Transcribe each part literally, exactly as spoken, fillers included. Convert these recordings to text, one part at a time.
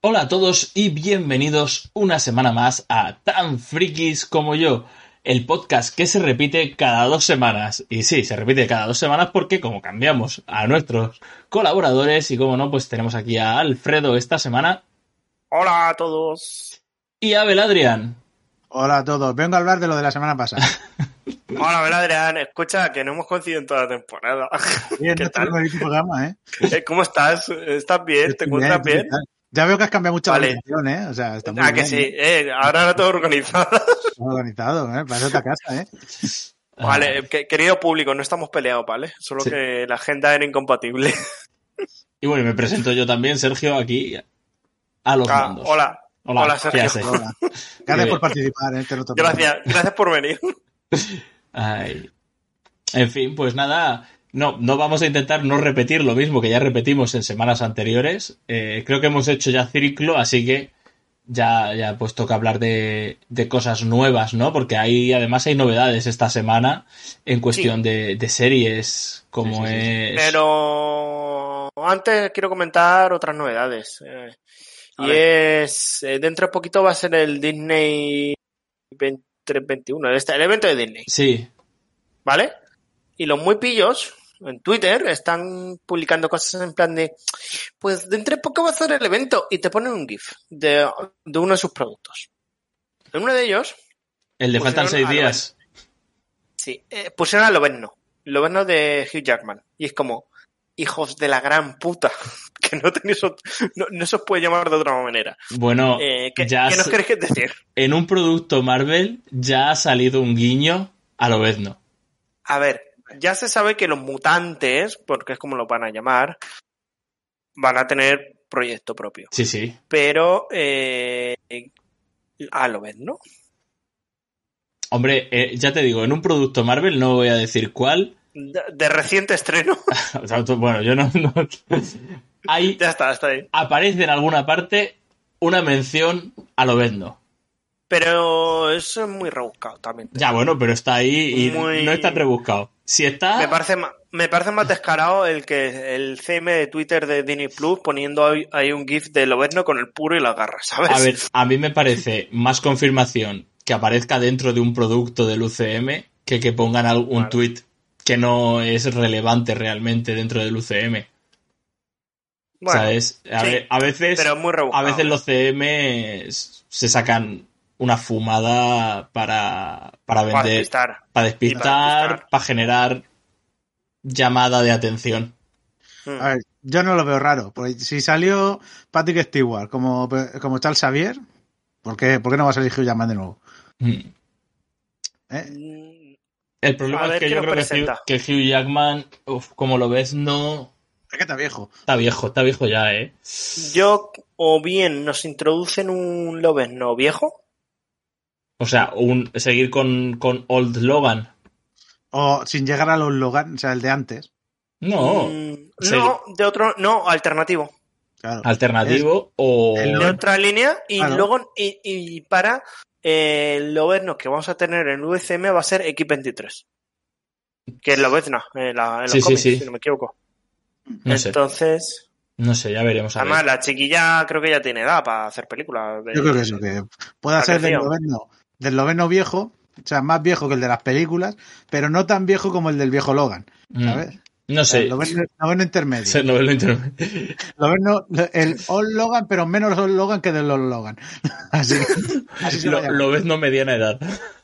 Hola a todos y bienvenidos una semana más a Tan Frikis como yo, el podcast que se repite cada dos semanas. Y sí, se repite cada dos semanas porque como cambiamos a nuestros colaboradores y como no, pues tenemos aquí a Alfredo esta semana. Hola a todos. Y a Abel Adrián. Hola a todos. Vengo a hablar de lo de la semana pasada. Hola, Abel Adrián. Escucha, que no hemos coincidido en toda la temporada. Bien, ¿Qué tal? Programa, ¿eh? ¿Cómo estás? ¿Estás bien? ¿Te encuentras bien? bien? Ya veo que has cambiado mucho Vale. la organización, ¿eh? O sea, está muy Ah, bien, que sí. ¿eh? Eh, ahora era todo organizado. Todo organizado, ¿eh? Para otra casa, ¿eh? Vale, que- querido público, no estamos peleados, ¿vale? Solo Sí. que la agenda era incompatible. Y bueno, me presento yo también, Sergio, aquí a los Ah, mandos. hola. Hola, Hola, ¿qué Sergio. haces? Hola. Gracias por participar, ¿eh? Te lo toco. Gracias, gracias por venir. Ay. En fin, pues nada, no, no vamos a intentar no repetir lo mismo que ya repetimos en semanas anteriores. Eh, creo que hemos hecho ya ciclo, así que ya, ya pues toca hablar de, de cosas nuevas, ¿no? Porque hay, además hay novedades esta semana en cuestión de, de series, como Sí, sí, sí, sí. es... Pero antes quiero comentar otras novedades. Eh, A y ver. es, eh, dentro de poquito va a ser el Disney veintitrés veintiuno, el, este- el evento de Disney, Sí, ¿vale? Y los muy pillos en Twitter están publicando cosas en plan de, pues dentro de poco va a ser el evento y te ponen un GIF de, de uno de sus productos. En uno de ellos, el de Pusieron faltan seis a días. sí, eh, pusieron a Lobezno, Lobezno de Hugh Jackman. Y es como, hijos de la gran puta, que no tenéis ot- no, no se os puede llamar de otra manera. Bueno, Eh, ¿qué, ya ¿qué nos se- queréis decir? en un producto Marvel ya ha salido un guiño a Lobezno. A ver, ya se sabe que los mutantes, porque es como lo van a llamar, van a tener proyecto propio. Sí, sí. Pero, eh, a lo ves, ¿no? Hombre, eh, ya te digo, en un producto Marvel, no voy a decir cuál. De, de reciente estreno. O sea, tú- bueno, yo no... no- Hay, Ya está, está ahí. aparece en alguna parte una mención a Lobezno. Pero eso es muy rebuscado también. Ya, bueno, pero está ahí y Muy- no es tan rebuscado. Si está... Me parece, ma- me parece más descarado el que el C M de Twitter de Disney Plus poniendo ahí, ahí un GIF de Lobezno con el puro y las garras, ¿sabes? A ver, a mí me parece más confirmación que aparezca dentro de un producto del U C M que que pongan algún Vale. tweet que no es relevante realmente dentro del U C M. Bueno, ¿Sabes? A, sí, ve- a veces, pero es muy rebuscado. a veces ¿eh? los C M se sacan una fumada para, para Para vender, despistar. para Y despistar, para despistar. para generar llamada de atención. Mm. A ver, yo no lo veo raro. Porque si salió Patrick Stewart como, como Charles Xavier, ¿por qué, ¿por qué no va a salir Hugh Jackman de nuevo? Mm. ¿Eh? Mm, El problema A es ver, que ¿qué yo nos creo que Hugh, presenta? que Hugh Jackman, uf, como lo ves, no... Es que está viejo. Está viejo, está viejo ya, ¿eh? Yo, o bien nos introducen un Lobezno viejo, O sea, un, seguir con, con Old Logan. O sin llegar a los Logan, o sea, el de antes. No. mm, Sí. no, de otro, no, alternativo. Claro. Alternativo o... el De otra línea, y Claro. luego, y, y para eh, el Lobezno que vamos a tener en U C M va a ser X veintitrés. Que es Lobezno, en, la, en los Sí, sí, cómics, sí. si no me equivoco. No sé, Entonces, no sé, ya veremos a ver. además la chiquilla creo que ya tiene edad para hacer películas. de- Yo creo que eso, que pueda Ha ser del crecido. Lobezno, del Lobezno viejo, o sea, más viejo que el de las películas, pero no tan viejo como el del viejo Logan, ¿sabes? Mm, No O sea, sé. el Lobezno, Lobezno intermedio. Se no lo interno- Lobezno, el Old Logan, pero menos Old Logan que del Old Logan. Así, así se Lo, va a llamar. lo ves no mediana edad.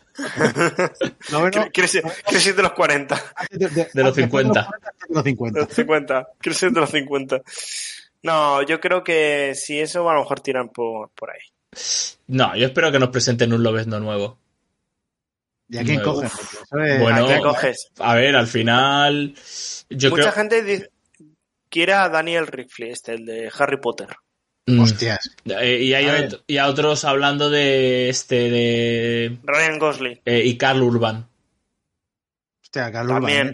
Lobezno, Quiere ser quiere ser de los cuarenta, de, de- de los después cincuenta. De los de cincuenta. los cincuenta. Quiere ser de los cincuenta. No, yo creo que si eso a lo mejor tiran por, por ahí. No, yo espero que nos presenten un Lobezno nuevo. ¿Y a quién Nuevo. cogen? Porque eso es- Bueno, ¿A qué coges? a ver, al final... Yo Mucha creo... gente dice- quiere a Daniel Radcliffe, este, el de Harry Potter. Mm, Hostias. eh, y hay A ver. ot- y a otros hablando de este, de... Ryan Gosling, eh, y Carl Urban. Hostia, Cal Urban, también. ¿eh?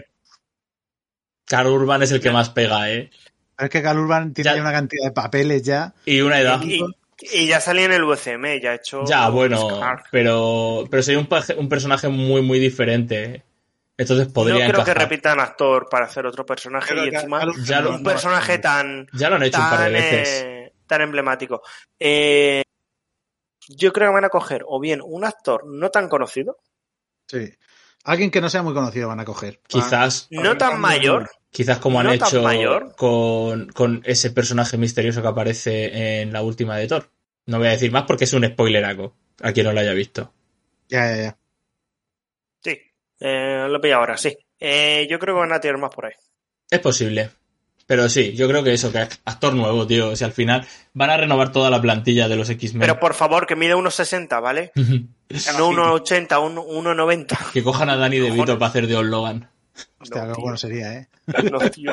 Carl Urban es el que más pega, ¿eh? Pero es que Cal Urban tiene Ya- ya una cantidad de papeles ya. Y una edad. Y, y ya salía en el U C M, ya ha hecho... Ya, bueno, Scar. pero pero sería un, paje- un personaje muy, muy diferente. Entonces podría No creo que encajar. repitan actor para hacer otro personaje Creo y que encima Cal- Ya lo- un personaje tan... Ya lo han hecho un par de tan, veces. eh, tan emblemático. Eh, yo creo que van a coger o bien un actor no tan conocido. Sí. Alguien que no sea muy conocido van a coger. Quizás. No tan mayor. Quizás como han no tan hecho mayor. con, con ese personaje misterioso que aparece en la última de Thor. No voy a decir más porque es un spoileraco a quien no lo haya visto. Ya, ya, ya. Sí, eh, lo pillo ahora, sí. Eh, yo creo que van a tirar más por ahí. Es posible. Pero sí, yo creo que eso, que es actor nuevo, tío. O sea, al final van a renovar toda la plantilla de los X-Men. Pero por favor, que mide uno sesenta, ¿vale? No uno ochenta, uno noventa. Que cojan a Danny DeVito Cojones. para hacer de Old Logan. Hostia, No, qué tío. bueno sería, ¿eh? No, tío.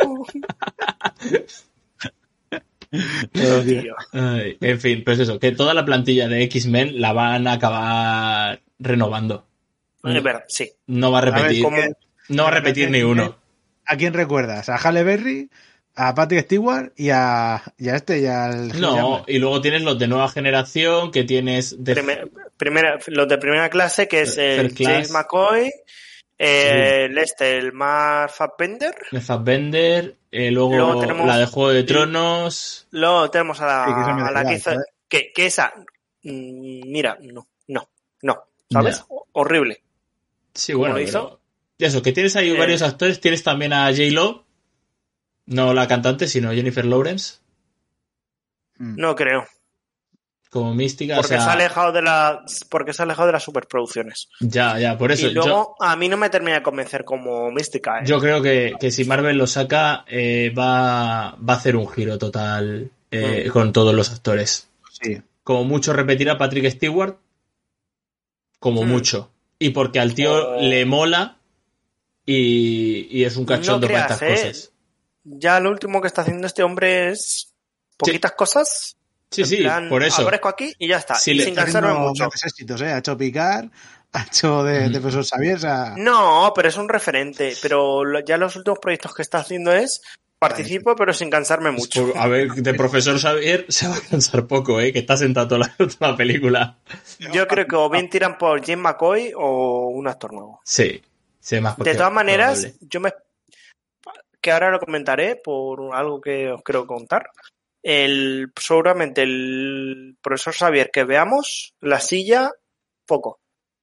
No, tío. Ay, en fin, pues eso, que toda la plantilla de X-Men la van a acabar renovando. Es verdad, sí. No va a A ver, repetir. ¿cómo? No va a repetir ni uno. ¿A quién recuerdas? ¿A Halle Berry? ¿A Patrick Stewart? Y a, y a este y al... No, y luego tienes los de nueva generación, que tienes de Primer- primera, los de primera clase, que es el First class. James McCoy, eh, el este, el Mark Fassbender. de Fassbender, eh, luego, Luego tenemos- la de Juego de Tronos. Luego tenemos a la, Sí, que esa me da a la igual, que hizo. ¿sabes? Que, que esa. mm, Mira, no, no, no. ¿Sabes? Ya. O- Horrible. Sí, bueno, lo pero- hizo? eso, que tienes ahí Eh. varios actores. Tienes también a J-Lo, no la cantante, sino Jennifer Lawrence, Mm. No creo. como mística. Porque o sea, se ha alejado de la. Porque se ha alejado de las superproducciones. ya, ya, por eso. y luego a mí no me termina de convencer como mística. ¿eh? Yo, yo creo que, que si Marvel lo saca, eh, va, va a hacer un giro total eh, Mm. con todos los actores. Sí. Como mucho repetir a Patrick Stewart, como Mm. mucho. Y porque al tío Oh. le mola y, y es un cachondo No para creas, estas ¿eh? cosas. Ya lo último que está haciendo este hombre es. Poquitas cosas. Sí, en sí, plan, por eso. Aparezco aquí y ya está. Si y le- sin Está cansarme haciendo mucho. grandes éxitos, ¿eh? Ha hecho Picar, ha hecho de, de profesor Xavier, o sea... No, pero es un referente. Pero lo- ya los últimos proyectos que está haciendo es participo, pero sin cansarme mucho. Por- a ver, de profesor Xavier se va a cansar poco, ¿eh? Que está sentado toda la, toda la película. Yo creo que o bien tiran por James McCoy o un actor nuevo. Sí, sí, más De todas maneras, probable. yo me. Que ahora lo comentaré por algo que os quiero contar. El, seguramente el profesor Xavier que veamos, la silla, poco.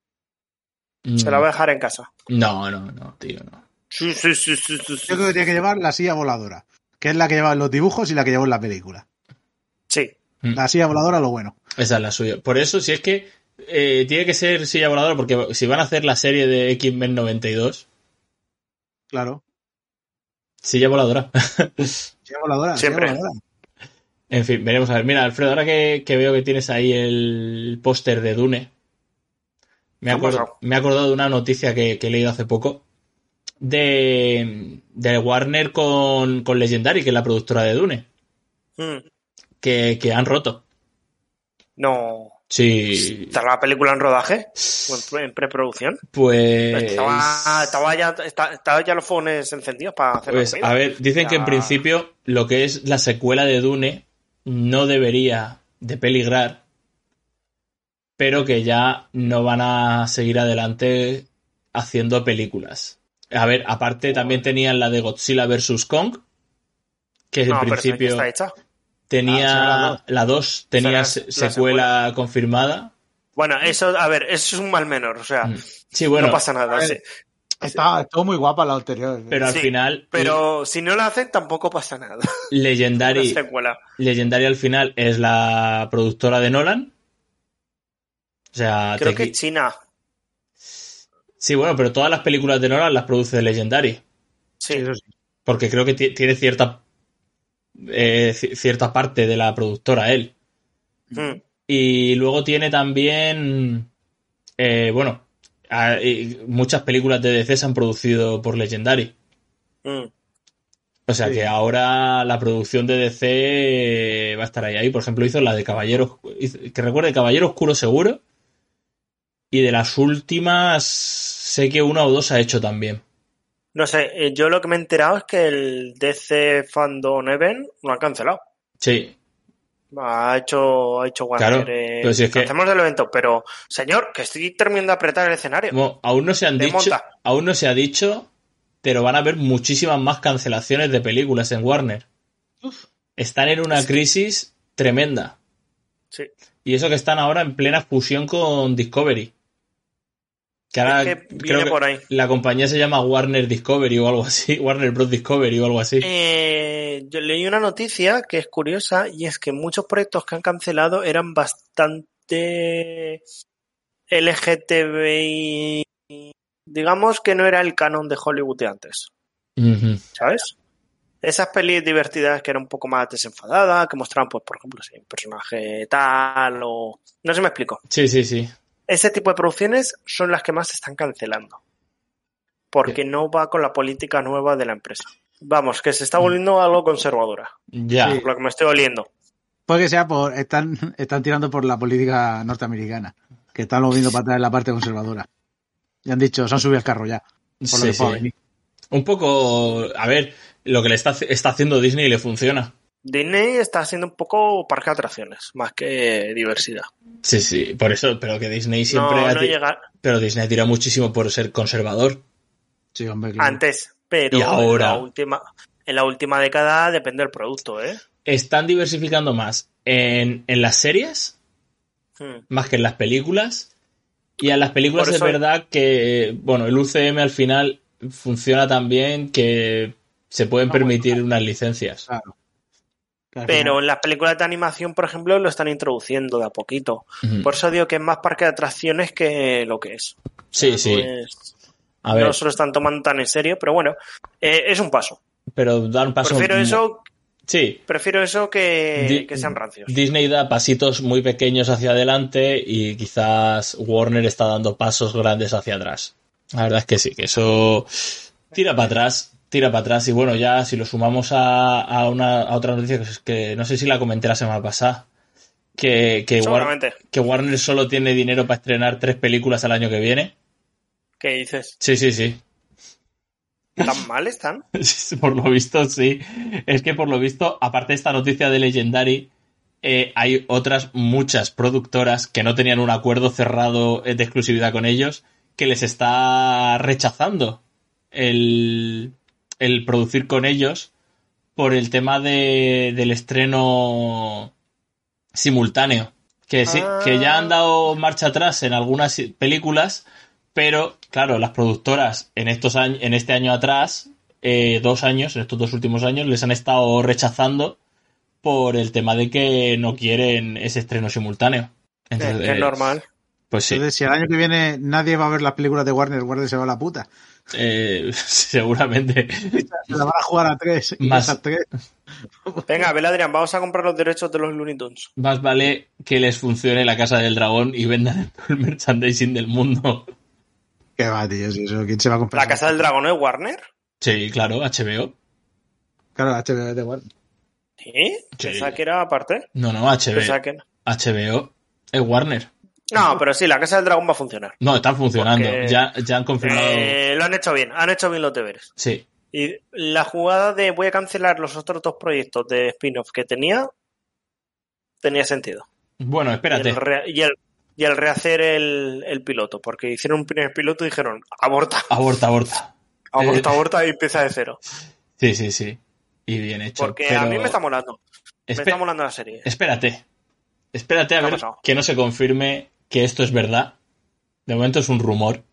Se la voy a dejar en casa. No, no, no, tío, no. Sí, sí, sí, sí, sí, sí. Yo creo que tiene que llevar la silla voladora, que es la que lleva en los dibujos y la que llevó en la película. Sí. La silla voladora, lo bueno. Esa es la suya. Por eso, si es que eh, tiene que ser silla voladora, porque si van a hacer la serie de X-Men noventa y dos, Claro. silla voladora. Silla voladora, Siempre. silla voladora. En fin, veremos a ver. Mira, Alfredo, ahora que, que veo que tienes ahí el póster de Dune, me he, ¿Qué ha acord- pasado? me he acordado de una noticia que, que he leído hace poco de, de Warner con, con Legendary, que es la productora de Dune, Mm. que, que han roto. No. Sí, ¿Está la película en rodaje? ¿O en pre- en preproducción? pues... Estaba, estaba, ya, está- estaba ya los fones encendidos para hacer Pues, la comida. a ver, dicen que en Ya. principio lo que es la secuela de Dune no debería de peligrar, pero que ya no van a seguir adelante haciendo películas. A ver, aparte también tenían la de Godzilla versus Kong, que No, en pero esa ya principio está hecha. tenía Ah, la dos tenía Será se- la secuela confirmada. Bueno, eso, a ver, eso es un mal menor, o sea, Mm. Sí, bueno, no pasa nada. a ver, sí. Está, estuvo muy guapa la anterior. pero al Sí, final Pero si no lo hacen, tampoco pasa nada. Legendary, Una secuela. Legendary al final es la productora de Nolan. O sea, Creo te que qui- China. Sí, bueno, pero todas las películas de Nolan las produce Legendary. Sí. Sí, eso sí. Porque creo que ti- tiene cierta eh, ci- cierta parte de la productora él. Mm. Y luego tiene también eh, bueno, a- y muchas películas de D C se han producido por Legendary. Mm. O sea Sí. que ahora la producción de D C va a estar ahí. ahí. Por ejemplo, hizo la de Caballero, hizo- que recuerde Caballero Oscuro seguro. Y de las últimas sé que una o dos ha hecho también. No sé, eh, yo lo que me he enterado es que el D C Fandom Event lo han cancelado. Sí, Ha hecho, ha hecho Warner. Claro, eh, pero si es que- cancelamos el evento, pero señor, que estoy terminando de apretar el escenario. Bueno, aún no se han Te dicho, monta. aún no se ha dicho, pero van a haber muchísimas más cancelaciones de películas en Warner. Están en una Es que- crisis tremenda. Sí. Y eso que están ahora en plena fusión con Discovery. Que ahora Es que viene creo que por ahí. la compañía se llama Warner Discovery o algo así, Warner Bros. Discovery o algo así. Eh, yo leí una noticia que es curiosa y es que muchos proyectos que han cancelado eran bastante L G T B I, digamos que no era el canon de Hollywood de antes, Uh-huh. ¿sabes? Esas pelis divertidas que eran un poco más desenfadadas, que mostraban, pues, por ejemplo, sí, un personaje tal o... No sé si me explico. Sí, sí, sí. Ese tipo de producciones son las que más se están cancelando. Porque no va con la política nueva de la empresa. Vamos, que se está volviendo algo conservadora. Ya. Por lo que me estoy oliendo. Puede que sea por... Están, están tirando por la política norteamericana, que están moviendo para atrás la parte conservadora. Y han dicho, se han subido al carro ya. Por Sí, lo que sí. pueda venir. Un poco, a ver, lo que le está, está haciendo Disney le funciona. Disney está haciendo un poco parque de atracciones, más que diversidad. Sí, sí, por eso, pero que Disney siempre No, ha no ti- llega pero Disney tira muchísimo por ser conservador. Sí, hombre, claro. antes, pero Y ahora. en la última, en la última década depende del producto, ¿eh? Están diversificando más en, en las series, Hmm. más que en las películas. Y en las películas Por es eso- verdad que, bueno, el U C M al final funciona tan bien que se pueden No, permitir unas licencias. Claro. Que al Pero final- en las películas de animación, por ejemplo, lo están introduciendo de a poquito. Ujú. Por eso digo que es más parque de atracciones que lo que es. Sí, No sí. es- A ver, No se lo están tomando tan en serio, pero bueno, eh, es un paso. pero dar un paso. Prefiero eso, Sí, prefiero eso que, Di- que sean rancios. Disney da pasitos muy pequeños hacia adelante y quizás Warner está dando pasos grandes hacia atrás. La verdad es que sí, que eso tira para atrás, tira para atrás. Y bueno, ya si lo sumamos a, a una a otra noticia que, es que no sé si la comenté la semana pasada, que, que, War- Seguramente. que Warner solo tiene dinero para estrenar tres películas al año que viene. ¿Qué dices? Sí, sí, sí. ¿Tan mal están? Por lo visto, sí. Es que por lo visto, aparte de esta noticia de Legendary, eh, hay otras muchas productoras que no tenían un acuerdo cerrado de exclusividad con ellos, que les está rechazando el, el producir con ellos por el tema de, del estreno simultáneo. Que sí, Ah. que ya han dado marcha atrás en algunas películas, pero claro, las productoras en estos años, en este año atrás, eh, dos años, en estos dos últimos años, les han estado rechazando por el tema de que no quieren ese estreno simultáneo. Es Entonces, que es normal. Pues sí, Entonces, si el año que viene nadie va a ver las películas de Warner, Warner se va a la puta. eh, seguramente. Se la van a jugar a tres. Y Más- esas tres. Venga, a ver, Adrián, vamos a comprar los derechos de los Looney Tunes. Más vale que les funcione la Casa del Dragón y vendan todo el merchandising del mundo. Qué va, tío, si eso, ¿quién se va a comprar? ¿La Casa del Dragón es Warner? Sí, claro, H B O. Claro, H B O es de Warner. ¿Sí? Sí. Pensaba que era aparte. No, no, H B O. Pensaba que no. H B O es Warner. No, pero sí, la Casa del Dragón va a funcionar. No, están funcionando. Porque- Ya, ya han confirmado. Eh, lo han hecho bien, han hecho bien los deberes. Sí. Y la jugada de voy a cancelar los otros dos proyectos de spin-off que tenía, tenía sentido. Bueno, Y espérate. el, re- y el, y el rehacer el, el piloto, porque hicieron un primer piloto y dijeron, aborta, Aborta, aborta. aborta, Eh, aborta y empieza de cero. Sí, sí, sí. Y bien hecho. Porque pero- a mí me está molando, me Espe- está molando la serie. Espérate. Espérate a ¿Qué ha ver pasado? que no se confirme que esto es verdad. De momento es un rumor.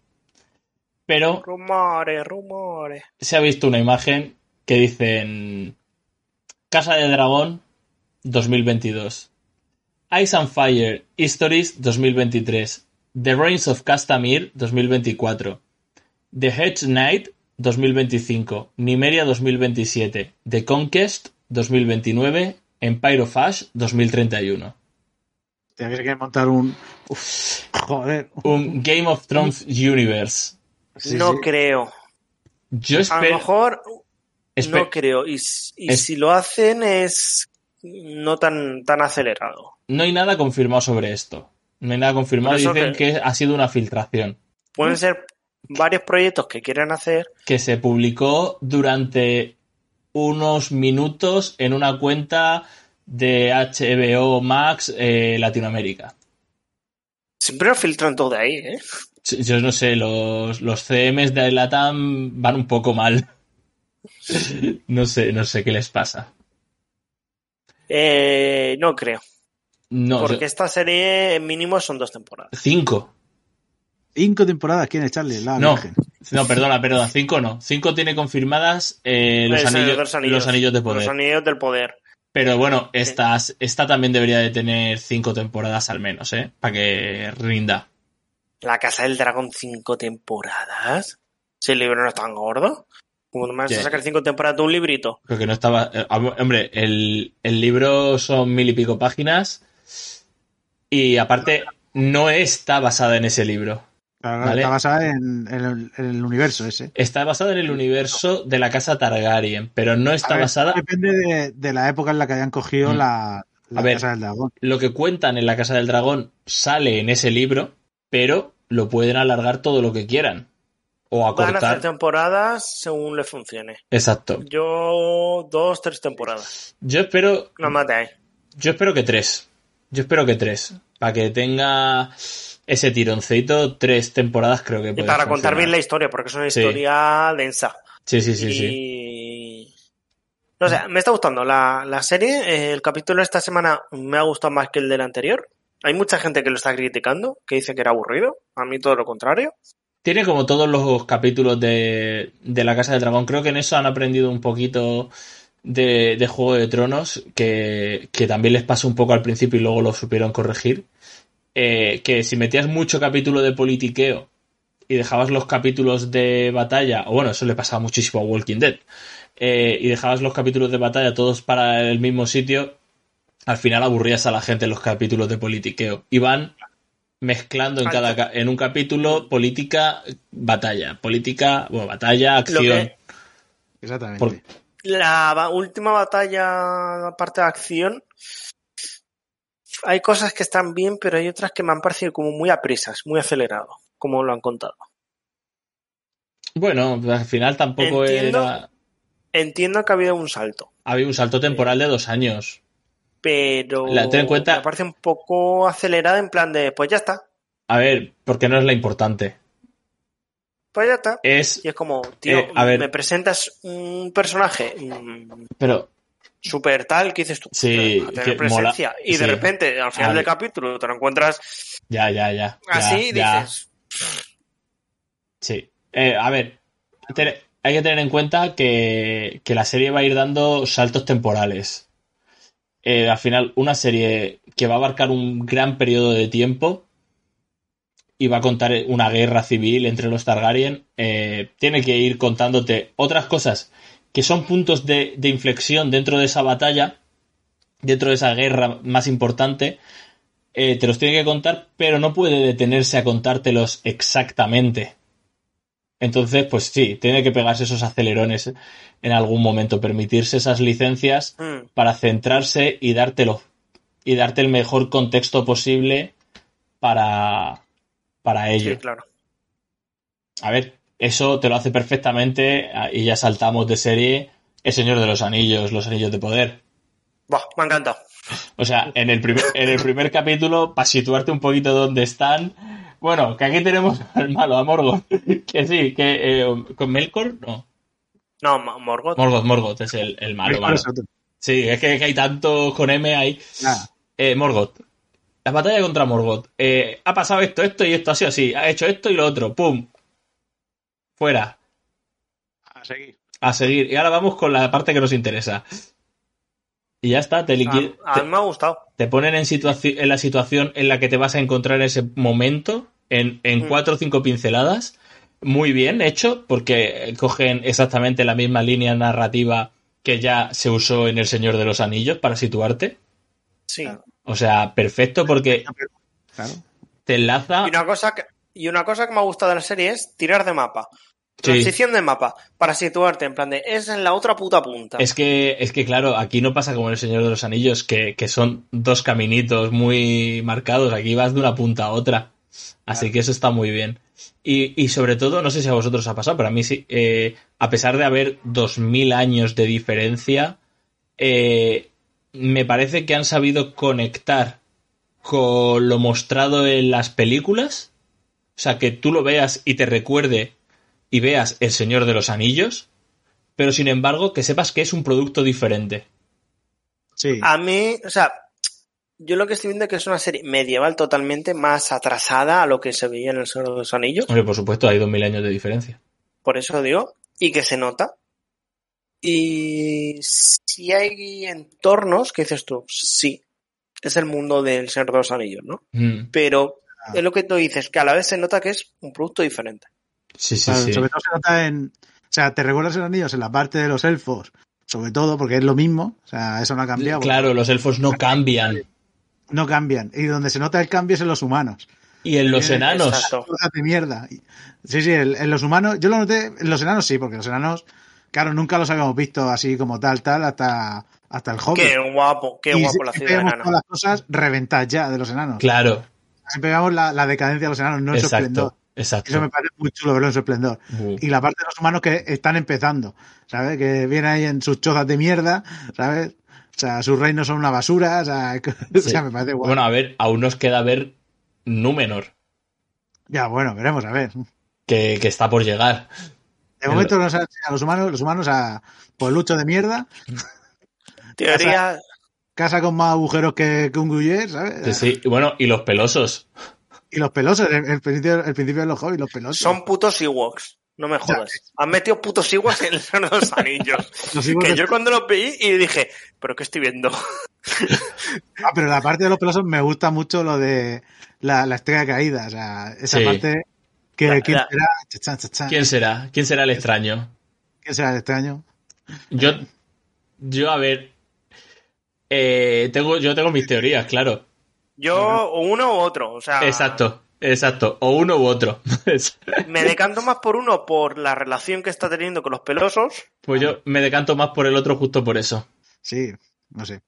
Pero Rumores, rumores. se ha visto una imagen que dicen Casa de Dragón dos mil veintidós, Ice and Fire Histories dos mil veintitrés, The Reigns of Castamere dos mil veinticuatro, The Hedge Knight dos mil veinticinco, Nymeria dos mil veintisiete, The Conquest dos mil veintinueve, Empire of Ash dos mil treinta y uno. Tiene que se quiere montar un. Uf, joder. Un Game of Thrones Universe. Sí, no sí. creo. Yo A lo espero... mejor espe- no creo. Y, s- y Es- si lo hacen es no tan, tan acelerado. No hay nada confirmado sobre esto. No hay nada confirmado. Por eso Dicen que... que- ha sido una filtración. Pueden ser varios proyectos que quieren hacer. Que se publicó durante unos minutos en una cuenta de H B O Max eh, Latinoamérica. Siempre lo filtran todo de ahí, ¿eh? Yo no sé, los, los C Ms de Latam van un poco mal. No sé, no sé qué les pasa. Eh, no creo. No, Porque yo- esta serie mínimo son dos temporadas. cinco. Cinco temporadas quieren echarle la No, Virgen. no, perdona, perdona, cinco no. Cinco tiene confirmadas eh, los, El Señor anillos, de los anillos. los anillos de poder. Los anillos del poder. Pero bueno, estas, esta también debería de tener cinco temporadas al menos, ¿eh? Para que rinda. La Casa del Dragón, cinco temporadas. Si el libro no es tan gordo. ¿Cómo no me vas Yeah. a sacar cinco temporadas de un librito? Porque no estaba... eh, hombre, el, el libro son mil y pico páginas y aparte no está basada en ese libro. Claro, Vale. Está basada en, en el, en el universo ese. Está basada en el universo de la casa Targaryen, pero no está A ver, basada... Depende de, de la época en la que hayan cogido Mm. la, la A ver. Casa del Dragón. Lo que cuentan en la Casa del Dragón sale en ese libro, pero lo pueden alargar todo lo que quieran. O Van a hacer acortar. temporadas según les funcione. Exacto. Yo, dos, tres temporadas. Yo espero, No más de ahí. yo espero que tres. Yo espero que tres. Para que tenga ese tironcito, tres temporadas creo que Y puede para contar funcionar. bien la historia, porque es una Sí. historia densa. Sí, sí, sí, y... sí. No sé, me está gustando la, la serie. Eh, El capítulo de esta semana me ha gustado más que el del anterior. Hay mucha gente que lo está criticando, que dice que era aburrido. A mí todo lo contrario. Tiene como todos los capítulos de, de la Casa del Dragón. Creo que en eso han aprendido un poquito de, de Juego de Tronos, que, que también les pasó un poco al principio y luego lo supieron corregir. Eh, que si metías mucho capítulo de politiqueo y dejabas los capítulos de batalla, o bueno, eso le pasaba muchísimo a Walking Dead, eh, y dejabas los capítulos de batalla todos para el mismo sitio, al final aburrías a la gente en los capítulos de politiqueo. Iban mezclando en cada ca- en un capítulo política, batalla, política, bueno, batalla, acción. que- Exactamente. Por- La ba- última batalla, aparte de acción, hay cosas que están bien, pero hay otras que me han parecido como muy aprisas, muy acelerado, como lo han contado. Bueno, al final tampoco Entiendo. era... Entiendo que ha habido un salto, Había un salto temporal de dos años. pero La- ten en cuenta- me parece un poco acelerada en plan de, pues ya está, A ver, porque no es la importante. pues ya está. Es... Y es como, tío, Eh, a ver. me presentas un personaje mm, Pero... súper tal que dices tú, Sí, a tener que mola. presencia, y Sí. de repente, al final A del ver. capítulo, te lo encuentras Ya, ya, ya. ya, así, ya. dices, Sí. Eh, a ver, te- hay que tener en cuenta que, que la serie va a ir dando saltos temporales. Eh, al final, una serie que va a abarcar un gran periodo de tiempo y va a contar una guerra civil entre los Targaryen, eh, tiene que ir contándote otras cosas que son puntos de, de inflexión dentro de esa batalla, dentro de esa guerra más importante. Eh, te los tiene que contar, pero no puede detenerse a contártelos exactamente. Entonces, pues sí, tiene que pegarse esos acelerones en algún momento, permitirse esas licencias mm, para centrarse y dártelo y darte el mejor contexto posible para, para ello. sí, claro. A ver, eso te lo hace perfectamente y ya saltamos de serie El Señor de los Anillos, Los Anillos de Poder. Buah, me ha encantado. O sea, en el primer, en el primer capítulo, para situarte un poquito dónde están. Bueno, que aquí tenemos al malo, a Morgoth. Que sí, que eh, con Melkor, no. No, Ma- Morgoth. Morgoth, Morgoth es el, el malo, malo. Sí, es que, que hay tantos con M ahí. Nada. Eh, Morgoth. La batalla contra Morgoth. Eh, ha pasado esto, esto y esto, así, así. Ha hecho esto y lo otro. ¡Pum! Fuera. A seguir. A seguir. Y ahora vamos con la parte que nos interesa. Y ya está, te, liqui- a, a te, mí me ha gustado. te ponen en, situaci- en la situación en la que te vas a encontrar en ese momento, en, en Mm. cuatro o cinco pinceladas. Muy bien hecho, porque cogen exactamente la misma línea narrativa que ya se usó en El Señor de los Anillos para situarte. Sí. Claro. O sea, perfecto, porque Claro. te enlaza... Y una cosa que, y una cosa que me ha gustado de la serie es tirar de mapa. Sí. Transición de mapa para situarte en plan de es en la otra puta punta. Es que, es que, claro, aquí no pasa como en El Señor de los Anillos, que, que son dos caminitos muy marcados. Aquí vas de una punta a otra. Así Claro. que eso está muy bien. Y, y sobre todo, no sé si a vosotros os ha pasado, pero a mí sí, eh, a pesar de haber dos mil años de diferencia, eh, me parece que han sabido conectar con lo mostrado en las películas. O sea, que tú lo veas y te recuerde y veas El Señor de los Anillos, pero sin embargo que sepas que es un producto diferente. Sí. A mí, o sea, yo lo que estoy viendo es que es una serie medieval totalmente más atrasada a lo que se veía en El Señor de los Anillos. Hombre, por supuesto, hay dos mil años de diferencia. Por eso digo, y que se nota. Y si hay entornos, ¿qué dices tú? Sí, es el mundo del Señor de los Anillos, ¿no? Mm. Pero es lo que tú dices, que a la vez se nota que es un producto diferente. Sí, sí, Claro, sí. sobre todo se nota en... O sea, te recuerdas los anillos en la parte de los elfos, sobre todo porque es lo mismo. O sea, eso no ha cambiado. Claro, los elfos no cambian. No cambian. Y donde se nota el cambio es en los humanos. Y en los enanos. Exacto. Cosas de mierda. Sí, sí, en, en los humanos... Yo lo noté en los enanos sí, porque los enanos, claro, nunca los habíamos visto así como tal, tal, hasta, hasta el Hobbit. Qué guapo, qué Y guapo la siempre ciudad vemos enana. todas las cosas reventadas ya de los enanos. Claro, Siempre vemos la, la decadencia de los enanos, no en su esplendor. exacto, Eso me exacto. parece muy chulo verlo en su esplendor. Uh. Y la parte de los humanos que están empezando, ¿sabes? Que vienen ahí en sus chozas de mierda, ¿sabes? O sea, sus reinos son una basura, o sea, o Sí. sea me parece guay. Bueno, a ver, aún nos queda ver Númenor, Ya, bueno, veremos, a ver. que, que está por llegar. De momento nos han enseñado a los humanos, los humanos a pueblucho de mierda, Teoría, casa con más agujeros que, que un gruyer, ¿sabes? Sí, sí. Y bueno, y los pelosos. Y los pelosos, el, el principio, el principio de los hobbies, los pelosos. son putos Ewoks. No me jodas. Han metido putos Ewoks en El Señor de los Anillos. Los Ewoks Que de- yo cuando los vi y dije, ¿pero qué estoy viendo? Ah, pero la parte de los pelosos me gusta mucho lo de la, la estrella caída, o sea, esa Sí. parte que La- quién la- será, Chachán, chachán. ¿Quién será? ¿Quién será el extraño? ¿Quién será el extraño? Yo, yo a ver, eh, tengo, yo tengo mis teorías, claro. Yo, o uno u otro. O sea, Exacto, exacto. O uno u otro. me decanto más por uno por la relación que está teniendo con los pelosos. Pues yo me decanto más por el otro justo por eso. Sí, no sé.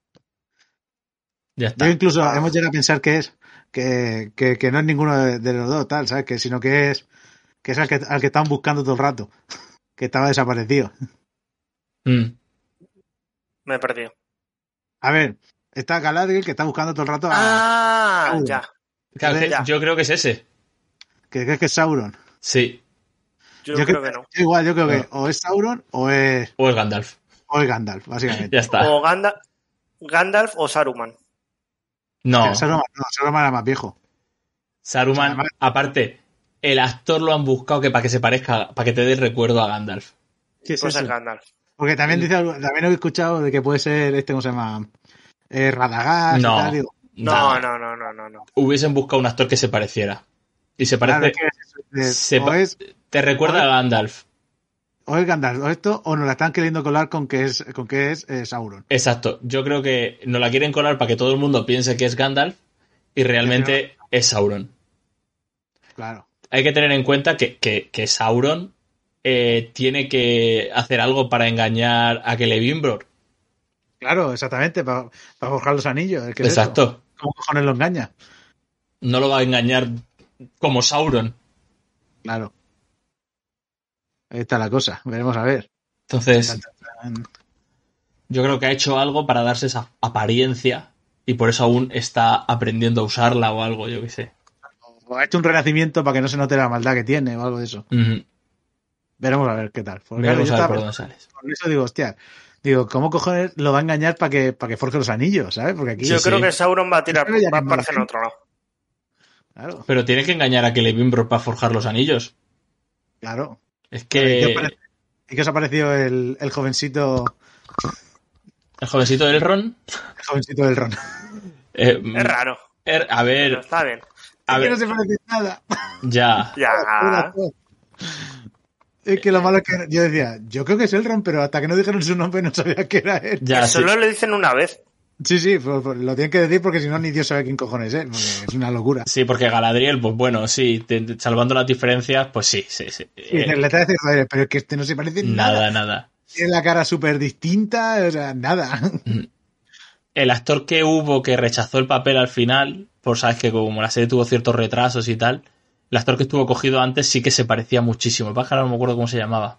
Ya Yo está. incluso Ah. hemos llegado a pensar que es que, que, que no es ninguno de, de los dos, tal, ¿sabes? Que sino que es que es al que, al que estaban buscando todo el rato, que estaba desaparecido. Mm. Me he perdido. A ver, está Galadriel que está buscando todo el rato a Ah, Sauron. ya. Claro, que Ya. yo creo que es ese. que crees que es Sauron. Sí. Yo, Yo creo creo- que no. yo igual, yo creo No. que o es Sauron o es, O es Gandalf. o es Gandalf, básicamente. Ya está. O Ganda- Gandalf o Saruman. No. Saruman, no, Saruman era más viejo. Saruman, Además- aparte, el actor lo han buscado que para que se parezca, para que te dé el recuerdo a Gandalf. ¿Qué es Pues eso? es Gandalf. Porque también dice algo- también he escuchado de que puede ser este, ¿cómo se llama? Eh, Radagast y No. tal, digo, No, No. no, no, no, no, no. Hubiesen buscado un actor que se pareciera. Y se claro, parece. es que es- es- se o, pa- es, Te recuerda a Gandalf. o es Gandalf, o esto, o nos la están queriendo colar con que es, con que es eh, Sauron. Exacto. Yo creo que nos la quieren colar para que todo el mundo piense que es Gandalf y realmente es Sauron. Claro. Hay que tener en cuenta que, que, que Sauron eh, tiene que hacer algo para engañar a Celebrimbor. Claro, exactamente, para, para forjar los anillos. Es que es Exacto. eso. ¿Cómo cojones lo engaña? No lo va a engañar como Sauron. Claro. Ahí está la cosa, veremos a ver. Entonces, yo creo que ha hecho algo para darse esa apariencia y por eso aún está aprendiendo a usarla o algo, yo qué sé. O ha hecho un renacimiento para que no se note la maldad que tiene o algo de eso. Ujú. Veremos a ver qué tal. Porque, Veremos claro, a yo ver por estaba- dónde sales. Por eso digo, hostia, digo, ¿cómo cojones lo va a engañar para que, para que forje los anillos, ¿sabes? Porque aquí, Yo Sí, creo sí. que Sauron va a tirar, Pero ya va a ni aparecer en mal. otro lado. claro, Pero tiene que engañar a Celebrimbor para forjar los anillos. claro. Es ¿Y qué os que parece- ¿Y qué os ha parecido el, el jovencito, el jovencito del Ron... el jovencito del Ron? eh, Es raro, er- a pero ver, está bien. a Es que ver, no se parece en nada. ya. Ya. Es que lo malo es que yo decía, yo creo que es el Ron, pero hasta que no dijeron su nombre no sabía que era él. Ya, sí. Solo le dicen una vez. Sí, sí, pues, pues, lo tienen que decir porque si no ni Dios sabe quién cojones es, porque es una locura. Sí, porque Galadriel, pues bueno, sí, te- te- salvando las diferencias, pues sí, sí, sí. Y Eh, le está diciendo, joder, pero es que este no se parece en nada. nada, nada. Tiene la cara súper distinta, o sea, nada. El actor que hubo que rechazó el papel al final, por sabes que como la serie tuvo ciertos retrasos y tal, el actor que estuvo cogido antes sí que se parecía muchísimo. El pájaro no me acuerdo cómo se llamaba.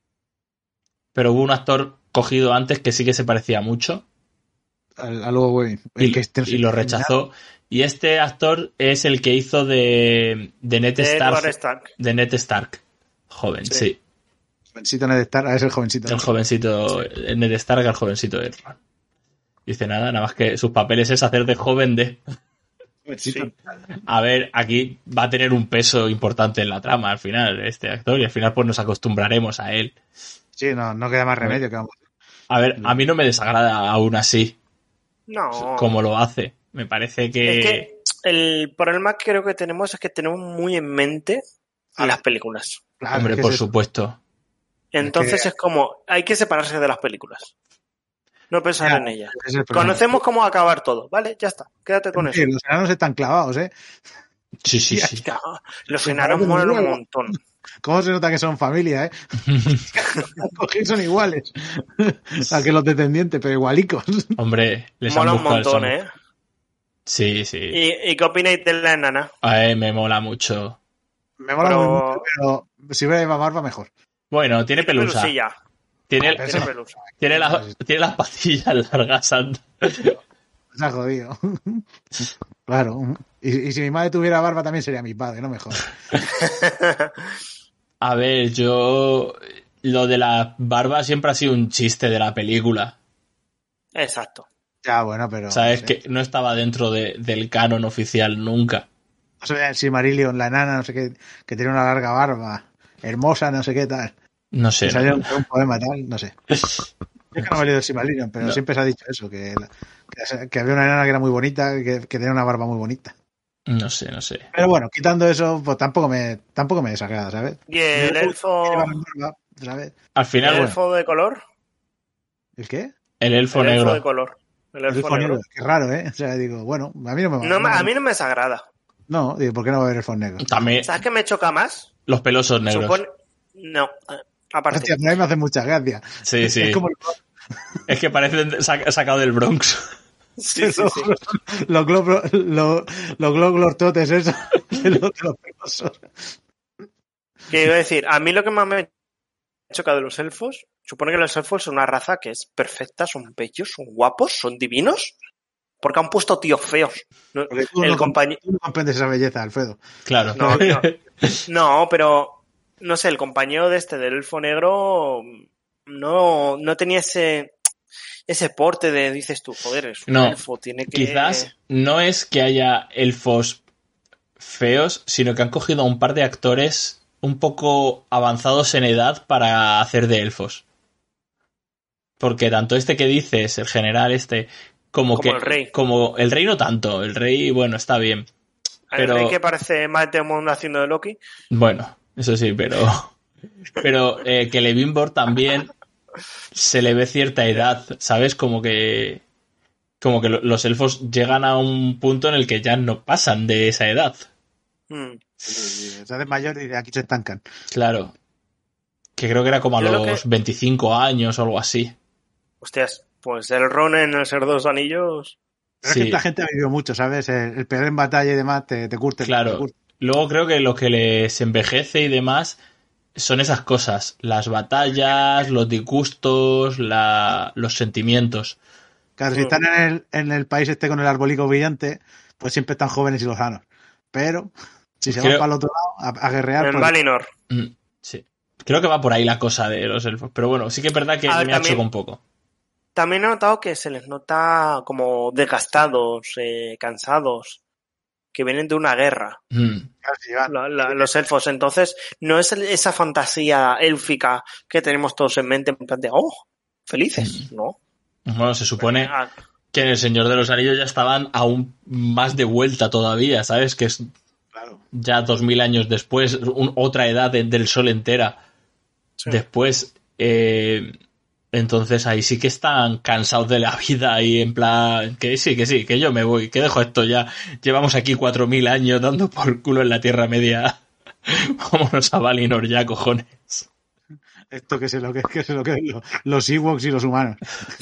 Pero hubo un actor cogido antes que sí que se parecía mucho Al- Algo güey. y, Es que este no se y lo parece en rechazó. Y este actor es el que hizo de, de Ned De Stark. Edward Stark. De Ned Stark. Joven, sí. Sí. Jovencito Ned Stark, ah, es el jovencito. El jovencito, el Ned Stark, el jovencito de Ron. Dice nada, nada más que sus papeles es hacer de joven de... Sí. A ver, aquí va a tener un peso importante en la trama al final, este actor, y al final pues nos acostumbraremos a él. Sí, no, no queda más remedio que vamos. A ver, a mí no me desagrada aún así No. como lo hace. Me parece que... Es que el problema que creo que tenemos es que tenemos muy en mente a las películas. Claro, Hombre, es que por es- supuesto. Entonces Es es, que- como, hay que separarse de las películas. No pensar Ya, en ellas. ese es el problema. Conocemos cómo acabar todo, ¿vale? Ya está, quédate con eso. Sí, los enanos están clavados, ¿eh? Sí, sí, Tía, sí. Ya, los Se enanos parecen molan un huevo. montón. ¿Cómo se nota que son familia, eh? Los cogidos son iguales a que los descendientes, pero igualicos. Hombre, les Mola han un buscado el montón, Samu. ¿eh? Sí, sí. ¿Y, y qué opináis de la enana? A ver, me mola mucho. Me mola Pero- muy mucho, pero si ve barba mejor. Bueno, tiene pelusa. pelusilla. Tiene, Pero Tiene eso- pelusa. tiene, la- tiene las patillas largas. anda. Se ha jodido. Claro. Y, y si mi madre tuviera barba también sería mi padre, no mejor. A ver, yo... Lo de la barba siempre ha sido un chiste de la película. Exacto. Ya, bueno, pero. Sabes no sé. que no estaba dentro de- del canon oficial nunca. No sé, el Silmarillion, la enana, no sé qué, que tiene una larga barba, hermosa, no sé qué tal. No sé. Que salió un, un poema tal, no sé. Es que no me he leído el Silmarillion, pero No. siempre se ha dicho eso, que, la- que, que había una enana que era muy bonita, que, que tenía una barba muy bonita. No sé, no sé. Pero bueno, quitando eso, pues tampoco me, tampoco me desagrada, ¿sabes? ¿Y el elfo, Tiene barba, ¿sabes? Al el final, bueno, elfo de color? ¿El qué? el elfo El elfo negro. de color. El El elfo elfo negro. negro. Qué raro, ¿eh? O sea, digo, bueno, a mí no me va No, me- a mí no me desagrada. No, digo, ¿por qué no va a haber elfos negros? También ¿Sabes qué me choca más? los pelosos negros. Supone... No, eh, aparte. Hostia, pero a mí me hace mucha gracia. Sí, sí. Es como Es que parecen sac- sacado del Bronx. Sí, sí, sí. los globos, los, los globos totes, eso, de los, de los pelosos. Que iba a decir, a mí lo que más me choca de los elfos, supone que los elfos son una raza que es perfecta, son bellos, son guapos, son divinos, porque han puesto tíos feos. No, Porque tú el no, compañero... tú no comprendes esa belleza, Alfredo. Claro. No, no. No, pero no sé, el compañero de este del elfo negro no, no tenía ese ese porte de, dices tú, joder, es un No, elfo, tiene que... Quizás no es que haya elfos feos, sino que han cogido a un par de actores un poco avanzados en edad para hacer de elfos. Porque tanto este que dices, el general este, como, Como que... el rey. Como el rey no tanto. El rey, bueno, está bien. pero- El rey que parece más de mundo haciendo de Loki. Bueno, eso sí, pero... Pero eh, que Levinborg también se le ve cierta edad, ¿sabes? Como que... Como que lo- los elfos llegan a un punto en el que ya no pasan de esa edad. Mm. Se hace mayor y aquí se estancan. Claro. Que creo que era como a Yo lo los que- veinticinco años o algo así. Hostias, pues el Ron en el Ser dos Anillos... Pero Sí. es que esta gente ha vivido mucho, ¿sabes? El, el pegar en batalla y demás te, te curte. Claro. te curte. Luego creo que lo que les envejece y demás son esas cosas. Las batallas, los disgustos, la... los sentimientos. Claro, si están en el, en el país este con el arbolico brillante, pues siempre están jóvenes y lozanos. Pero si se Creo- van para el otro lado a, a guerrear, En pues, Valinor. Mm, sí. Creo que va por ahí la cosa de los elfos. Pero bueno, sí que es verdad que A ver, me ha también- chocado un poco. También he notado que se les nota como desgastados, eh, cansados, que vienen de una guerra, Mm. claro, si van- la- la- los elfos. Entonces, no es el- esa fantasía élfica que tenemos todos en mente, en plan de, oh, felices, ¿no? Bueno, se supone Ah, que en El Señor de los Anillos ya estaban aún más de vuelta todavía, ¿sabes? Que es claro. ya dos mil años después, un- otra edad de- del sol entera. sí. Después, eh, entonces ahí sí que están cansados de la vida y en plan, que sí, que sí, que yo me voy, que dejo esto ya. Llevamos aquí cuatro mil años dando por culo en la Tierra Media. Vámonos a Valinor ya, cojones. Esto que se lo que, que se lo que los, los Ewoks y los humanos.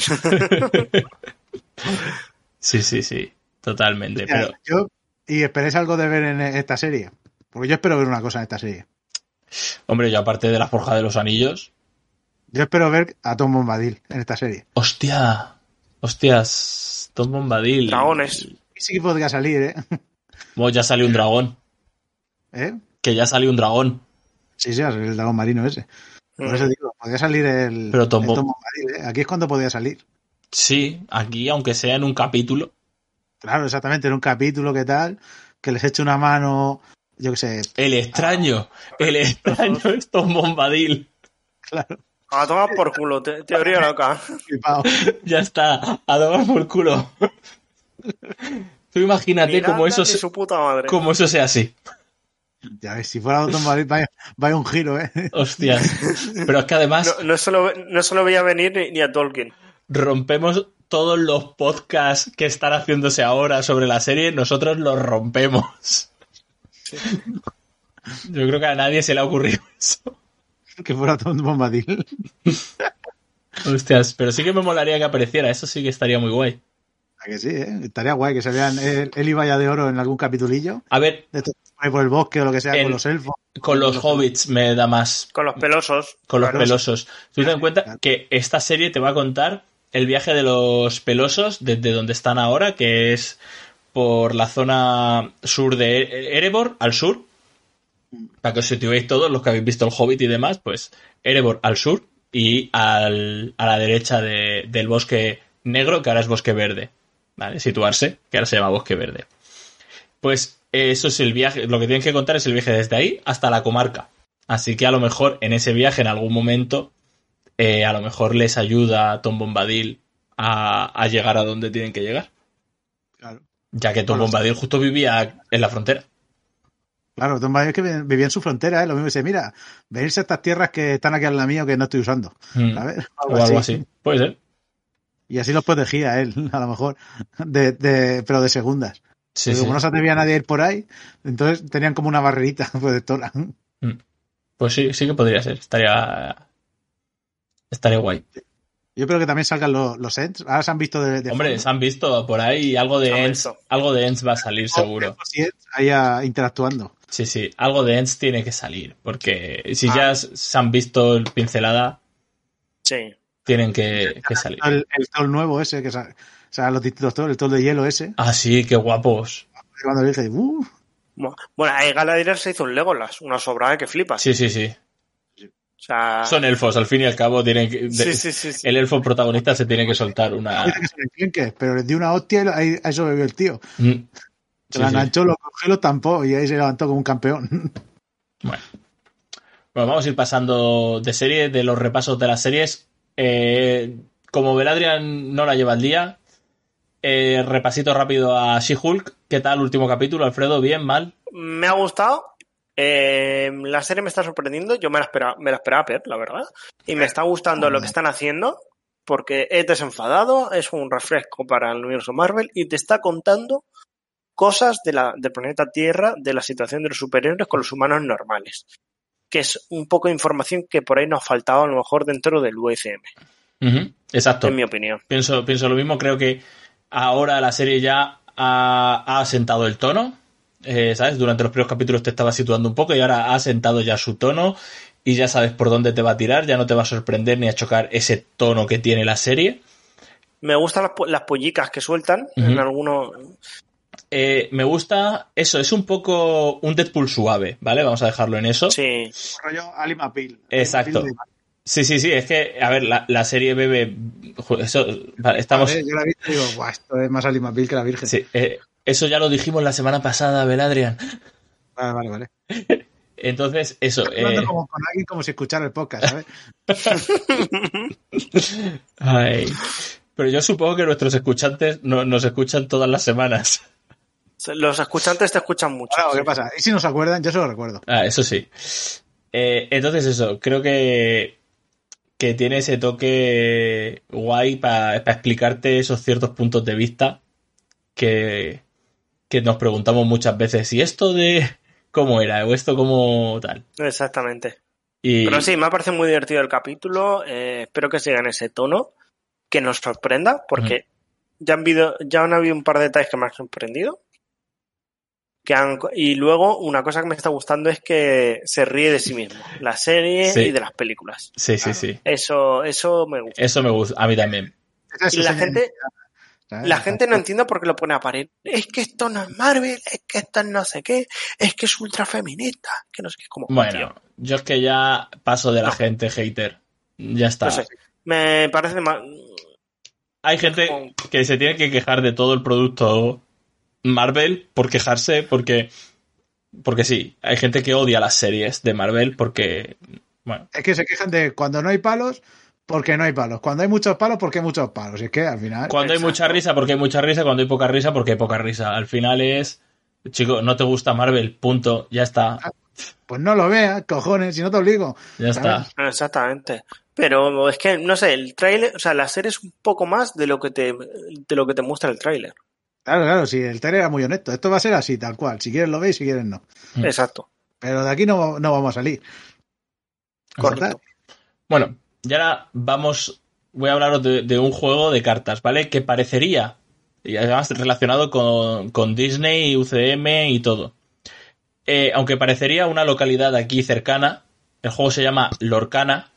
Sí, sí, sí, totalmente. Pero Yo, ¿y esperéis algo de ver en esta serie? Porque yo espero ver una cosa en esta serie. hombre, yo aparte de la Forja de los Anillos, Yo espero ver a Tom Bombadil en esta serie. hostia, hostias, Tom Bombadil. Dragones. Y sí que podría salir, ¿eh? Bueno, ya salió un dragón, ¿Eh? que ya salió un dragón. Sí, sí, el dragón marino ese. Por Mm. eso digo, podría salir el, Pero Tom el Bom- Tom Bombadil, ¿eh? Aquí es cuando podría salir. Sí, aquí, aunque sea en un capítulo. Claro, exactamente, en un capítulo que tal, que les eche una mano, yo qué sé. El extraño, el extraño es Tom Bombadil. Claro. A tomar por culo, te, teoría loca. Flipado. Ya está, a tomar por culo. Tú imagínate Ni cómo nada, eso, ni se- su puta madre. cómo eso sea así. Ya ves, si fuera Tom Bombadil, vaya, vaya un giro, ¿eh? Hostias. Pero es que además No, no, solo, no solo veía venir ni, ni a Tolkien. rompemos todos los podcasts que están haciéndose ahora sobre la serie, nosotros los rompemos. Yo creo que a nadie se le ha ocurrido eso. Que fuera Tom Bombadil. Hostias, pero sí que me molaría que apareciera, eso sí que estaría muy guay. ¿A que sí, eh? Estaría guay que se vean él, él y Valla de Oro en algún capitulillo. A ver, De estos por ahí por el bosque o lo que sea, En- con los elfos. con los hobbits me da más, Con los pelosos. con los Claro. pelosos. Tú ten en cuenta que esta serie te va a contar el viaje de los pelosos desde donde están ahora, que es por la zona sur de Erebor, al sur. Para que os situéis todos, los que habéis visto el Hobbit y demás, pues Erebor al sur y al, a la derecha de- del bosque negro, que ahora es bosque verde. ¿Vale? Situarse, que ahora se llama bosque verde. Pues eso es el viaje, lo que tienen que contar es el viaje desde ahí hasta la comarca. Así que a lo mejor en ese viaje, en algún momento, eh, a lo mejor les ayuda a Tom Bombadil a, a llegar a donde tienen que llegar. Claro. Ya que Tom Bueno, Bombadil justo vivía en la frontera. Claro, Tom Bombadil es que vivía en su frontera, ¿eh? Lo mismo dice, mira, venirse a estas tierras que están aquí al lado mío que no estoy usando. Mm. ¿Sabes? O algo así. Puede ser. Y así los protegía él, a lo mejor, de, de, pero de segundas. Sí, Porque sí. como no se atrevía nadie a ir por ahí, entonces tenían como una barrerita protectora. Mm. Pues sí, sí que podría ser. Estaría. Estaría guay. Yo espero que también salgan los, los Ents. Ahora se han visto de, de Hombre, fondo. se han visto por ahí algo de Se han Ents. visto. Algo de Ents va a salir seguro. Los Ents ahí ah, interactuando. Sí, sí. Algo de Ents tiene que salir. Porque si Ah. ya se han visto el pincelada, Sí. tienen que, que salir. El, el troll nuevo ese, que sa- o sea, los distintos trolls, el troll de hielo ese. Ah, sí, qué guapos. Cuando le dije, uh, Bueno, ahí Galadriel se hizo un Legolas, una sobrada que flipas. Sí, sí, sí. O sea, Son elfos, al fin y al cabo tienen que. de- sí, sí, sí, sí. El elfo protagonista se tiene que soltar una. dice que son enclenques, pero les dio una hostia y ahí, ahí sobrevivió el tío. Mm. Se Sí, la sí. enganchó, lo cogió, lo tampó y ahí se levantó como un campeón. Bueno. Bueno, vamos a ir pasando de serie, de los repasos de las series. Eh, como Beladrian no la lleva al día, eh, repasito rápido a She-Hulk. ¿Qué tal último capítulo, Alfredo? ¿Bien? ¿Mal? Me ha gustado. Eh, la serie me está sorprendiendo. Yo me la esperaba, me la esperaba ver, la verdad. Y me está gustando lo que están haciendo. Porque es desenfadado, es un refresco para el universo Marvel y te está contando cosas de la, del planeta Tierra, de la situación de los superhéroes con los humanos normales. Que es un poco de información que por ahí nos faltaba a lo mejor dentro del U F M, Ujú, exacto. en mi opinión. Pienso, pienso lo mismo. Creo que ahora la serie ya ha, ha asentado el tono. Eh, ¿Sabes? Durante los primeros capítulos te estaba situando un poco y ahora ha asentado ya su tono y ya sabes por dónde te va a tirar. Ya no te va a sorprender ni a chocar ese tono que tiene la serie. Me gustan las, po- las pollicas que sueltan Ujú. en algunos... Eh, me gusta eso, es un poco un Deadpool suave, ¿vale? Vamos a dejarlo en eso. Sí, Rollo Ali McBeal. Exacto. Sí, sí, sí, es que, a ver, la, la serie bebe. Eso, vale, estamos. Yo la vi y digo, guau, esto es más Ali McBeal que la Virgen. Sí, eh, eso ya lo dijimos la semana pasada, Beladrian. Vale, vale, vale. Entonces, eso. Estoy hablando Eh, como con alguien como si escuchara el podcast, ¿sabes? ay, pero yo supongo que nuestros escuchantes no, nos escuchan todas las semanas. los escuchantes te escuchan mucho. Claro, sí. ¿qué pasa? Y si no se acuerdan, yo se lo recuerdo. Ah, eso sí. Eh, entonces, eso, creo que, que tiene ese toque guay para explicarte esos ciertos puntos de vista que, que nos preguntamos muchas veces. ¿Y esto de cómo era? ¿O esto cómo tal? Exactamente. Y, Pero sí, me ha parecido muy divertido el capítulo. Eh, espero que siga en ese tono, que nos sorprenda, porque ya han habido, ya han habido un par de detalles que me han sorprendido. Que han, y luego, una cosa que me está gustando es que se ríe de sí mismo, la serie Sí. y de las películas. Sí, sí, sí. Eso, eso me gusta. Eso me gusta, a mí también. Esa es Y su la señal, gente, ¿sabes? la gente no entiende por qué lo pone a parir. Es que esto no es Marvel, es que esto es no sé qué, es que es ultra feminista, que no sé qué, como Bueno, tío. yo es que ya paso de la No. gente hater. Ya está. No sé, me parece más... hay gente que se tiene que quejar de todo el producto Marvel por quejarse, porque porque sí, hay gente que odia las series de Marvel porque, bueno. Es que se quejan de cuando no hay palos, porque no hay palos. Cuando hay muchos palos, porque hay muchos palos. Y es que al final... Cuando hay mucha risa, porque hay mucha risa. Cuando hay poca risa, porque hay poca risa. Al final es... Chico, no te gusta Marvel, punto, ya está. Pues no lo veas, cojones, si no te obligo. Ya ¿sabes? está. Exactamente. Pero es que, no sé, el tráiler, o sea, la serie es un poco más de lo que te, de lo que te muestra el tráiler. Claro, claro, si el trailer era muy honesto. Esto va a ser así, tal cual. Si quieres lo veis, si quieres no. Mm. Exacto. Pero de aquí no, no vamos a salir. Correcto. Bueno, y ahora vamos... Voy a hablaros de, de un juego de cartas, ¿vale? Que parecería, y además relacionado con, con Disney, U C M y todo. Eh, aunque parecería una localidad aquí cercana, el juego se llama Lorcana.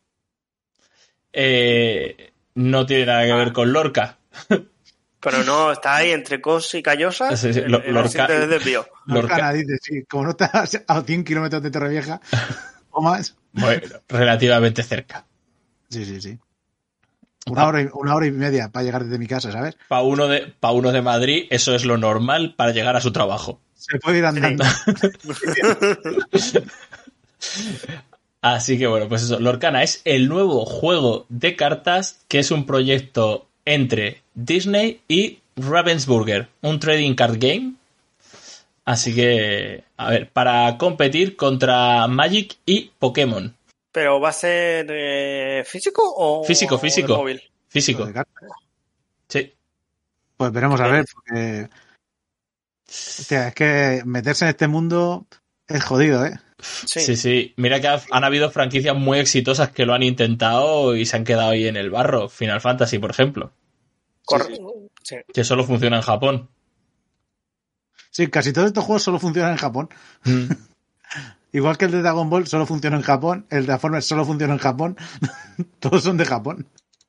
Eh, no tiene nada que ver con Lorca. Pero no, está ahí entre Cos y Callosa. Sí, sí, el, Lo- el Lorca- asiento de desvío. Lorcana dice, sí, como no estás a cien kilómetros de Torrevieja o más. Bueno, relativamente cerca. Sí, sí, sí. Una hora, y, una hora y media para llegar desde mi casa, ¿sabes? Para uno, de, pa uno de Madrid, eso es lo normal para llegar a su trabajo. Se puede ir andando. Así que bueno, pues eso, Lorcana es el nuevo juego de cartas que es un proyecto entre Disney y Ravensburger, un trading card game. Así que, a ver, para competir contra Magic y Pokémon. ¿Pero va a ser eh, físico o Físico, físico. de móvil? Físico. De cartas. Sí. Pues veremos a ver, porque... Hostia, es que meterse en este mundo es jodido, ¿eh? Sí. Sí, sí. Mira que ha- han habido franquicias muy exitosas que lo han intentado y se han quedado ahí en el barro. Final Fantasy, por ejemplo, Corre- sí. que solo funciona en Japón. Sí, casi todos estos juegos solo funcionan en Japón. Mm. Igual que el de Dragon Ball solo funciona en Japón, el de Transformers solo funciona en Japón. Todos son de Japón.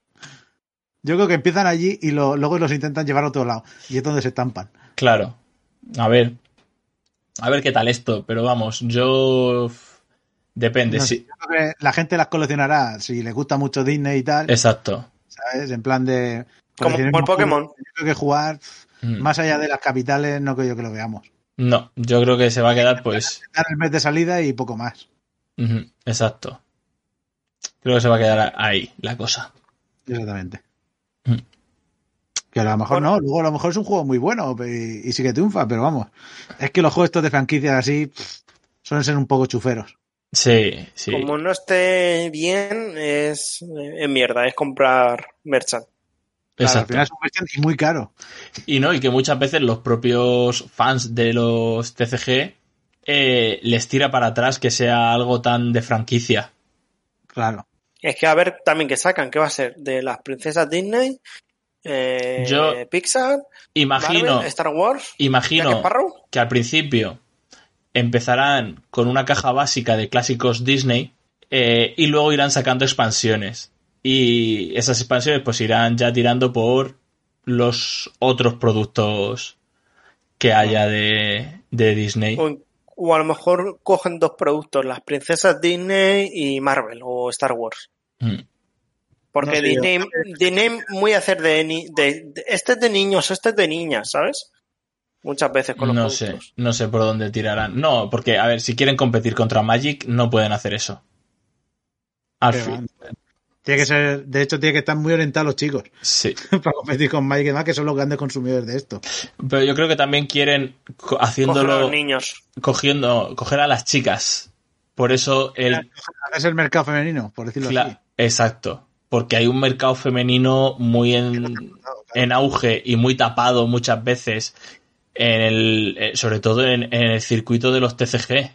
Yo creo que empiezan allí y lo- luego los intentan llevar a otro lado. Y es donde se estampan. Claro. A ver. A ver qué tal esto. Pero vamos, yo... Depende, No sé, sí. yo creo que la gente las coleccionará si les gusta mucho Disney y tal. Exacto. ¿Sabes? En plan de... Como coleccionismo el Pokémon. puro. Yo creo que jugar Mm. más allá de las capitales no creo yo que lo veamos. No, yo creo que se va a quedar pues... Dar el mes de salida y poco más. Ujú, exacto. Creo que se va a quedar ahí la cosa. Exactamente. Mm. Que a lo mejor Bueno. no, luego a lo mejor es un juego muy bueno y, y sí que triunfa, pero vamos. Es que los juegos estos de franquicias así pff, suelen ser un poco chuferos. Sí, sí. Como no esté bien, es, es mierda, es comprar merchant. Claro, al Exacto. final es un merchant y muy caro. Y no, y que muchas veces los propios fans de los T C G eh, les tira para atrás que sea algo tan de franquicia. Claro. Es que a ver también qué sacan, ¿qué va a ser? De las princesas Disney, eh, Yo Pixar, Imagino, Marvel, Star Wars, Jack imagino Sparrow. que al principio empezarán con una caja básica de clásicos Disney eh, y luego irán sacando expansiones. Y esas expansiones pues irán ya tirando por los otros productos que haya de, de Disney. O, o a lo mejor cogen dos productos, las princesas Disney y Marvel o Star Wars. Mm. Porque No sé, Disney, yo- Disney muy hacer de, ni- de, de- este es de niños, este es de niñas, ¿sabes? Muchas veces con los No sé, productos. no sé por dónde tirarán. No, porque, a ver, si quieren competir contra Magic, no pueden hacer eso. Al Pero, fin, tiene que ser, de hecho, tiene que estar muy orientados los chicos sí. para competir con Mike y demás, que son los grandes consumidores de esto. Pero yo creo que también quieren, co- Cogen a haciéndolo, los niños. cogiendo, coger a las chicas. Por eso el... Es el mercado femenino, por decirlo cla- así. exacto. Porque hay un mercado femenino muy en, en auge y muy tapado muchas veces, en el, eh, sobre todo en, en el circuito de los T C G.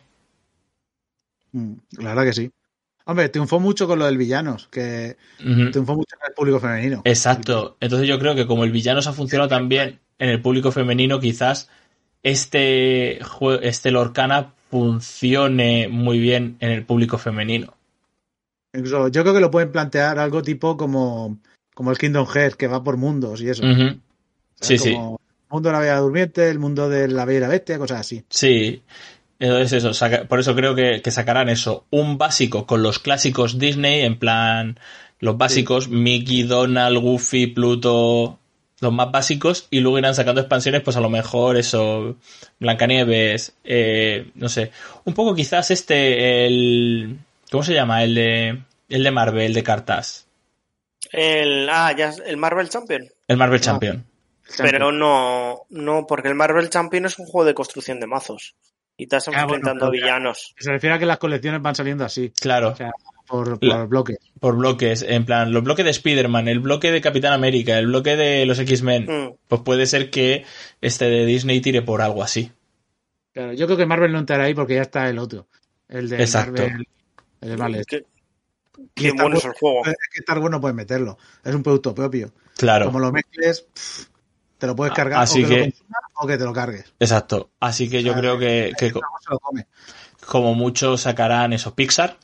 Mm, La verdad que sí. Hombre, triunfó mucho con lo del villanos, que Ujú. triunfó mucho en el público femenino. Exacto. Entonces yo creo que como el villano se ha funcionado también en el público femenino, quizás este, jue- este Lorcana funcione muy bien en el público femenino. Incluso yo creo que lo pueden plantear algo tipo como, como el Kingdom Hearts, que va por mundos y eso. Ujú. Sí, ¿sabes? sí. Como el mundo de la Bella Durmiente, el mundo de la Bella y la Bestia, cosas así. Sí. Entonces eso, saca- por eso creo que, que sacarán eso. Un básico con los clásicos Disney, en plan los básicos, sí. Mickey, Donald, Goofy, Pluto, los más básicos, y luego irán sacando expansiones, pues a lo mejor eso, Blancanieves, eh, no sé, un poco quizás este, el, ¿cómo se llama? El de, el de Marvel, el de cartas. El, ah, ya, el Marvel Champion. El Marvel Champion. No, pero no, no, porque el Marvel Champion es un juego de construcción de mazos. Y estás enfrentando ah, bueno, villanos. Se refiere a que las colecciones van saliendo así. Claro. O sea, por, por La, bloques. Por bloques. En plan, los bloques de Spider-Man, el bloque de Capitán América, el bloque de los X-Men. Mm. Pues puede ser que este de Disney tire por algo así. Claro, yo creo que Marvel no entrará ahí porque ya está el otro. El de Exacto. Marvel. El de Marvel. Qué, qué bueno es el juego. Es que Star Wars no puedes meterlo. Es un producto propio. Claro. Como lo mezcles, pff, te lo puedes cargar así o que, que lo consumas o que te lo cargues. Exacto. Así que yo o sea, creo que, que se lo come. Como mucho sacarán eso, Pixar.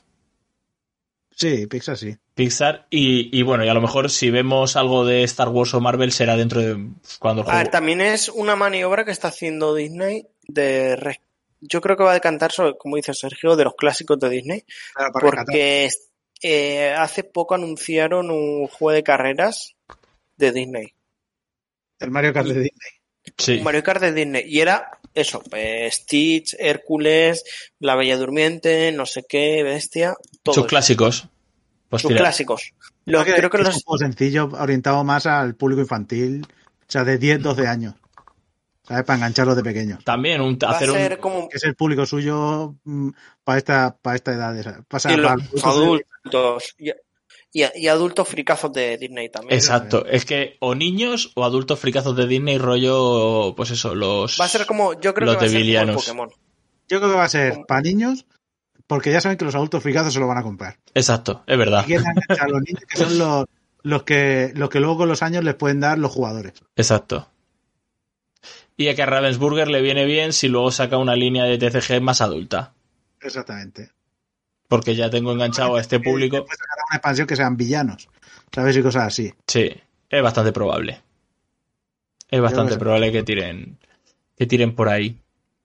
Sí, Pixar sí. Pixar y, y bueno, y a lo mejor si vemos algo de Star Wars o Marvel será dentro de cuando el juego... A ver, también es una maniobra que está haciendo Disney de... Res... Yo creo que va a decantar sobre, como dice Sergio, de los clásicos de Disney. Claro, porque eh, hace poco anunciaron un juego de carreras de Disney. El Mario Kart y, de Disney. Sí. Mario Kart de Disney. Y era eso, eh, Stitch, Hércules, La Bella Durmiente, no sé qué, Bestia. Sus eso. clásicos. Pues Sus tirar. clásicos. Lo, creo creo que, que que es los... un juego sencillo, orientado más al público infantil, o sea, de diez, doce años. ¿Sabes? Para engancharlos de pequeños. También un, hacer un... Como... Que es el público suyo mmm, para esta, para esta edad. ¿sabes? Para, y para los adultos. Y, y, y adultos fricazos de Disney también. Exacto. Es que o niños o adultos fricazos de Disney rollo, pues eso, los... Va a ser como, yo creo que va a ser como Pokémon. Yo creo que va a ser como... para niños, porque ya saben que los adultos fricazos se lo van a comprar. Exacto, es verdad. Y quieren enganchar a los niños que son los, los, que, los que luego con los años les pueden dar los jugadores. Exacto. Y a que a Ravensburger le viene bien si luego saca una línea de T C G más adulta. Exactamente. Porque ya tengo enganchado a este público. Después sacará una expansión que sean villanos, ¿sabes? Y cosas así. Sí, es bastante probable. Es bastante probable que tiren, que tiren por ahí.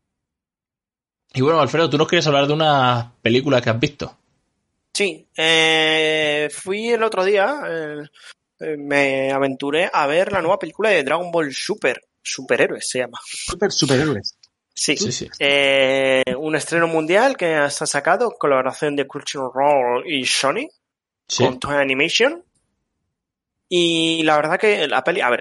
Y bueno, Alfredo, tú nos quieres hablar de una película que has visto. Sí, eh, fui el otro día, eh, me aventuré a ver la nueva película de Dragon Ball Super. Superhéroes se llama. Super Superhéroes. Sí, sí, sí. Eh, un estreno mundial que se ha sacado, colaboración de Crunchyroll y Sony, sí. con Toei Animation. Y la verdad que la peli, a ver,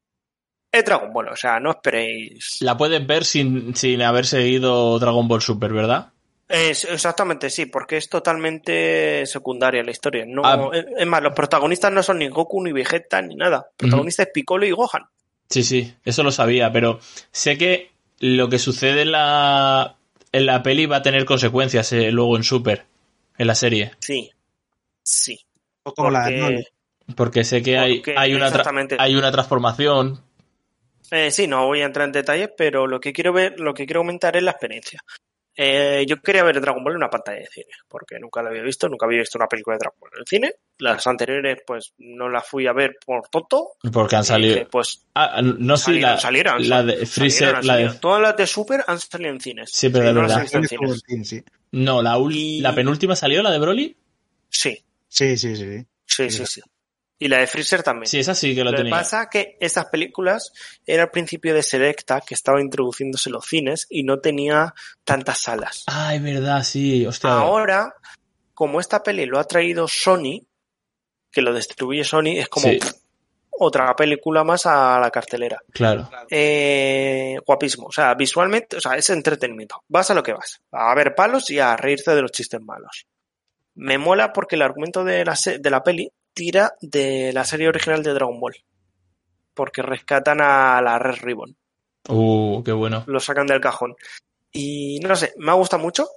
es Dragon Ball, o sea, no esperéis. La puedes ver sin, sin haber seguido Dragon Ball Super, ¿verdad? Es, exactamente, sí, porque es totalmente secundaria la historia. No, ah. es, es más, los protagonistas no son ni Goku, ni Vegeta, ni nada. El protagonista uh-huh. es Piccolo y Gohan. Sí, sí, eso lo sabía, pero sé que lo que sucede en la, en la peli va a tener consecuencias eh, luego en Super, en la serie. Sí, sí. O como porque, la de Broly. Porque sé que porque, hay, hay, una tra- hay una transformación. Eh, sí, no voy a entrar en detalles, pero lo que quiero ver, lo que quiero comentar es la experiencia. Eh, yo quería ver Dragon Ball en una pantalla de cine, porque nunca la había visto, nunca había visto una película de Dragon Ball en el cine. Las anteriores, pues, no las fui a ver por tonto. Porque han salido. Dije, pues, ah, no, sí, salieron, la, salieron, la de Freezer. Salieron, la de... Todas las de Super han salido en cines. Sí, pero sí, de no verdad. Las he visto en cines. Sí, sí. No, la, ul- y... la penúltima salió, la de Broly. Sí. Sí, sí, sí. Sí, sí, sí. Y la de Freezer también. Sí, esa sí que lo, lo tenía. Lo que pasa es que estas películas era el principio de Selecta, que estaba introduciéndose en los cines y no tenía tantas salas. Ah, es verdad, sí. Hostia. Ahora, como esta peli lo ha traído Sony, que lo distribuye Sony, es como sí. pff, otra película más a la cartelera. Claro. Eh, guapísimo. O sea, visualmente, o sea, es entretenimiento. Vas a lo que vas. A ver palos y a reírte de los chistes malos. Me mola porque el argumento de la, se- de la peli tira de la serie original de Dragon Ball. Porque rescatan a la Red Ribbon. Uh, qué bueno. Lo sacan del cajón. Y no sé, me ha gustado mucho.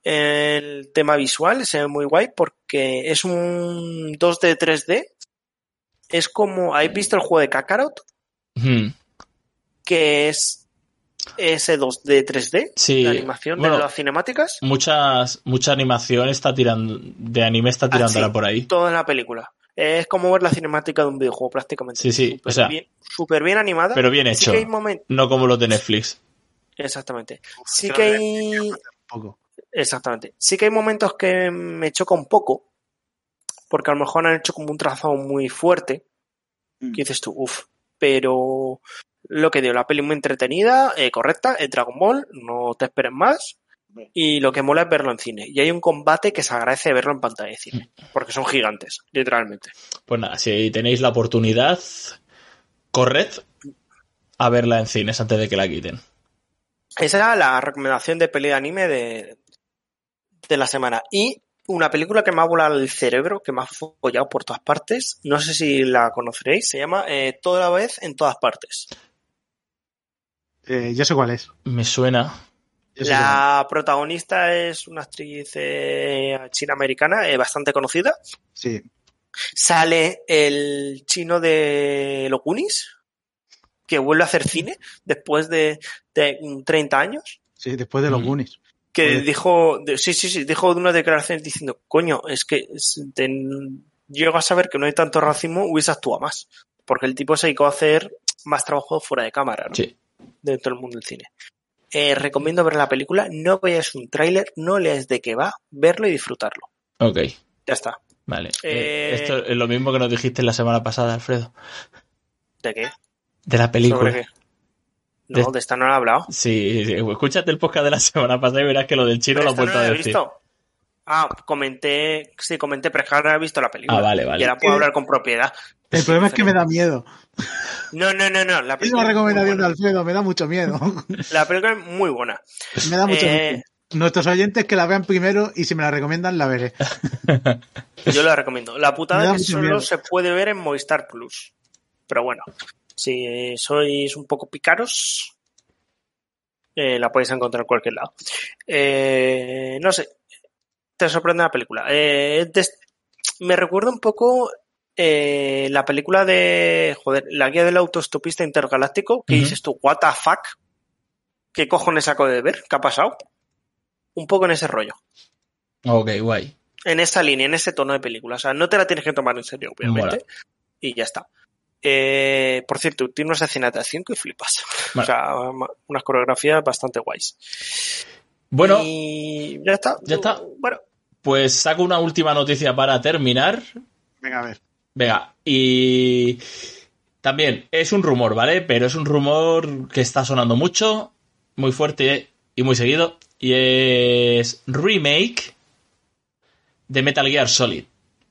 El tema visual se ve muy guay porque es un dos D tres D. Es como, ¿habéis visto el juego de Kakarot? Hmm. Que es ese dos D tres D. Sí. La animación Bueno, de las cinemáticas. Muchas, mucha animación está tirando, de anime está tirándola ah, sí, por ahí. Toda en la película. Es como ver la cinemática de un videojuego prácticamente. Sí, sí, super o sea. Bien, súper bien animada. Pero bien hecho. Sí que hay moment... No como los de Netflix. Exactamente. Sí que hay... Poco. Exactamente. Sí que hay momentos que me choca un poco. porque a lo mejor han hecho como un trazado muy fuerte, que dices tú, uff, pero lo que digo, la peli muy entretenida, eh, correcta, es Dragon Ball, no te esperes más, y lo que mola es verlo en cine. Y hay un combate que se agradece verlo en pantalla de cine, porque son gigantes, literalmente. Pues nada, si tenéis la oportunidad, corred a verla en cines antes de que la quiten. Esa era la recomendación de peli de anime de, de la semana. Y una película que me ha volado el cerebro, que me ha follado por todas partes, no sé si la conoceréis, se llama eh, Toda la vez en todas partes. Eh, yo sé cuál es. Me suena. Yo sé La protagonista es una actriz eh, china-americana eh, bastante conocida. Sí. Sale el chino de los Goonies, que vuelve a hacer cine después de, de treinta años. Sí, después de los Mm. Goonies. Que Joder. dijo, de, sí, sí, sí, dijo de unas declaraciones diciendo, coño, es que te, llego a saber que no hay tanto racismo, hubiese actuado más. Porque el tipo se dedicó a hacer más trabajo fuera de cámara, ¿no? Sí. Dentro del mundo del cine. Eh, recomiendo ver la película, no veas un tráiler, no leas de qué va, verlo y disfrutarlo. Ok, Ya está. vale. Eh, Eh, esto es lo mismo que nos dijiste la semana pasada, Alfredo. ¿De qué? De la película. ¿Sobre qué? No, De- de esta no he hablado. Sí, sí, escúchate el podcast de la semana pasada y verás que lo del chino Pero lo ha esta no vuelto la a he decir. visto. Ah, comenté, sí, comenté, pero es que ahora no he visto la película. Ah, vale, vale. Y ahora puedo hablar con propiedad. El problema es que me da miedo. No, no, no, no. La Es película una es muy recomendación de buena. Alfredo, me da mucho miedo. La película es muy buena. Me da mucho Eh, miedo. Nuestros oyentes que la vean primero y si me la recomiendan la veré. Yo la recomiendo. La Me putada da es que mucho solo miedo. se puede ver en Movistar Plus. Pero bueno, si sois un poco picaros, eh, la podéis encontrar en cualquier lado. Eh, no sé, te sorprende la película. Eh, des- me recuerda un poco eh, la película de, joder, la guía del autoestopista intergaláctico, que Ujú. dices tú, what the fuck, ¿qué cojones acabo de ver? ¿Qué ha pasado? Un poco en ese rollo. Ok, guay. En esa línea, en ese tono de película. O sea, no te la tienes que tomar en serio, obviamente. Mola. Y ya está. Eh, por cierto, tiene unas escenas de acción que flipas. Vale. O sea, ma- unas coreografías bastante guays. Bueno, Y ya está. ya está. Bueno, pues saco una última noticia para terminar. Venga, a ver. Venga, y también es un rumor, ¿vale? Pero es un rumor que está sonando mucho, muy fuerte y muy seguido. Y es remake de Metal Gear Solid.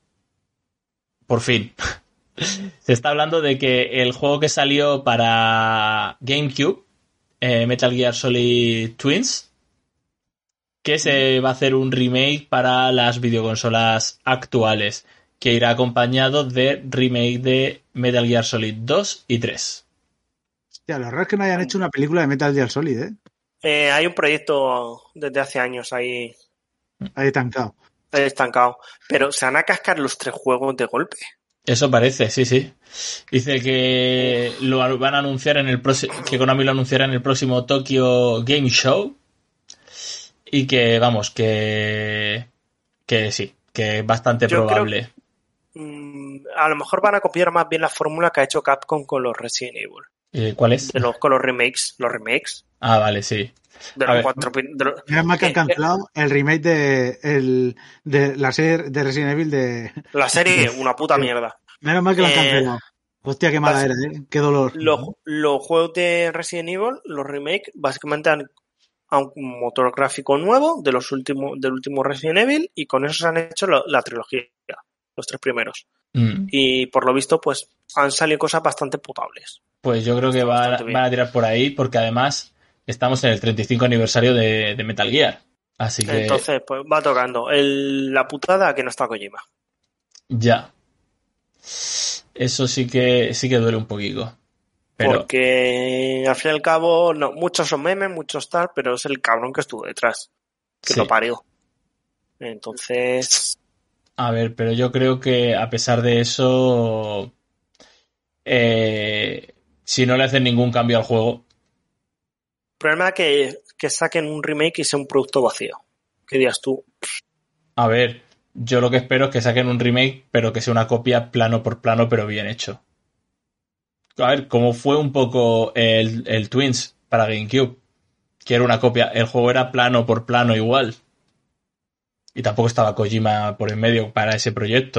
Por fin. Se está hablando de que el juego que salió para GameCube, eh, Metal Gear Solid Twins, que se va a hacer un remake para las videoconsolas actuales, que irá acompañado de remake de Metal Gear Solid dos y tres. Hostia, lo raro es que no hayan hecho una película de Metal Gear Solid, ¿eh? eh, hay un proyecto desde hace años ahí Ahí estancado. estancado. Pero se van a cascar los tres juegos de golpe. Eso parece, sí, sí. Dice que lo van a anunciar en el próximo, que Konami lo anunciará en el próximo Tokyo Game Show. Y que, vamos, que que sí, que es bastante Yo creo probable. Mm, a lo mejor van a copiar más bien la fórmula que ha hecho Capcom con los Resident Evil. Eh, ¿Cuál es? De los, con los remakes. Los remakes. Ah, vale, sí. De A los ver. cuatro. De los, Menos mal que han eh, cancelado el remake de, el, de la serie de Resident Evil de... la serie, una puta mierda. Menos mal que lo han Eh, cancelado. Hostia, qué mala bas- era, ¿eh? Qué dolor. Los, los juegos de Resident Evil, los remakes, básicamente han a un motor gráfico nuevo de los últimos, del último Resident Evil, y con eso se han hecho lo- la trilogía, los tres primeros. Mm. Y por lo visto, pues han salido cosas bastante potables. Pues yo creo que Está van, bastante bien. van a tirar por ahí, porque además estamos en el treinta y cinco aniversario de, de Metal Gear. Así que Entonces, pues va tocando. El, la putada que no está Kojima. ya. Eso sí que sí que duele un poquito. Pero Porque al fin y al cabo, no, muchos son memes, muchos tal, pero es el cabrón que estuvo detrás, que sí. lo parió. Entonces, A ver, pero yo creo que a pesar de eso, eh, si no le hacen ningún cambio al juego, el problema es que, que saquen un remake y sea un producto vacío. ¿Qué digas tú? a ver, yo lo que espero es que saquen un remake, pero que sea una copia plano por plano, pero bien hecho. A ver, como fue un poco el, el Twins para GameCube, que era una copia, el juego era plano por plano igual. Y tampoco estaba Kojima por en medio para ese proyecto.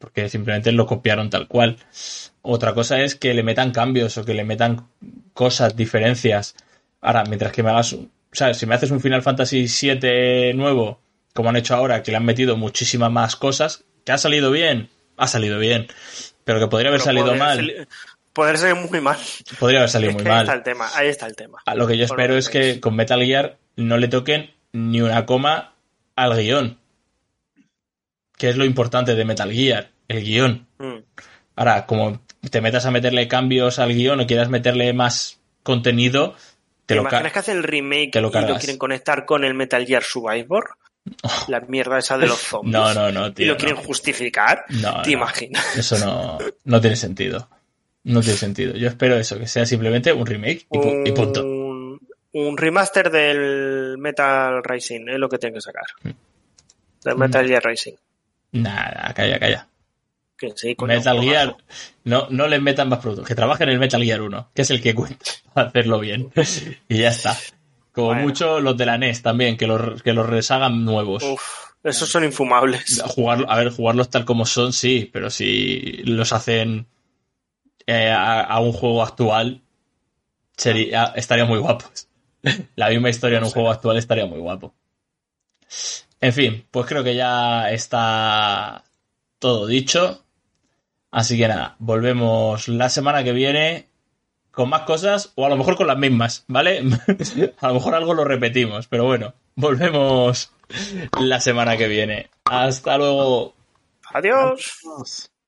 porque simplemente lo copiaron tal cual. Otra cosa es que le metan cambios o que le metan cosas, diferencias. Ahora, mientras que me hagas... O sea, si me haces un Final Fantasy siete nuevo, como han hecho ahora, que le han metido muchísimas más cosas, ¿que ha salido bien? Ha salido bien. Pero que podría haber Pero salido poder mal. sali- Poder salir muy mal. Podría haber salido Es muy que ahí mal. está el tema, ahí está el tema. A lo que yo Por espero lo es que que veis. con Metal Gear no le toquen ni una coma al guión. Que es lo importante de Metal Gear, el guión. Mm. Ahora, como te metas a meterle cambios al guión o quieras meterle más contenido, te, ¿Te lo imaginas ca- que hacen el remake te lo y cargas. lo quieren conectar con el Metal Gear Survivor? La mierda esa de los zombies. No, no, no, tío, ¿Y lo no. quieren justificar? No, ¿Te no. imaginas? Eso no, no tiene sentido. No tiene sentido. Yo espero eso, que sea simplemente un remake y, pu- y punto. Un, un remaster del Metal Rising es lo que tienen que sacar. Del Metal Gear Rising. Nada, calla, calla. Que sí, coño, Metal un Gear, juegazo. no, no les metan más productos. Que trabajen en el Metal Gear uno, que es el que cuenta para hacerlo bien. Y ya está. Como Bueno. mucho los de la N E S también, que los, que los resagan nuevos. Uf, esos son infumables. Jugar, a ver, jugarlos tal como son, sí, pero si los hacen eh, a, a un juego actual, sería, estaría muy guapo. La misma historia en un juego actual estaría muy guapo. En fin, pues creo que ya está todo dicho. Así que nada, volvemos la semana que viene con más cosas o a lo mejor con las mismas, ¿vale? A lo mejor algo lo repetimos, pero bueno, volvemos la semana que viene. Hasta luego. Adiós. Dios.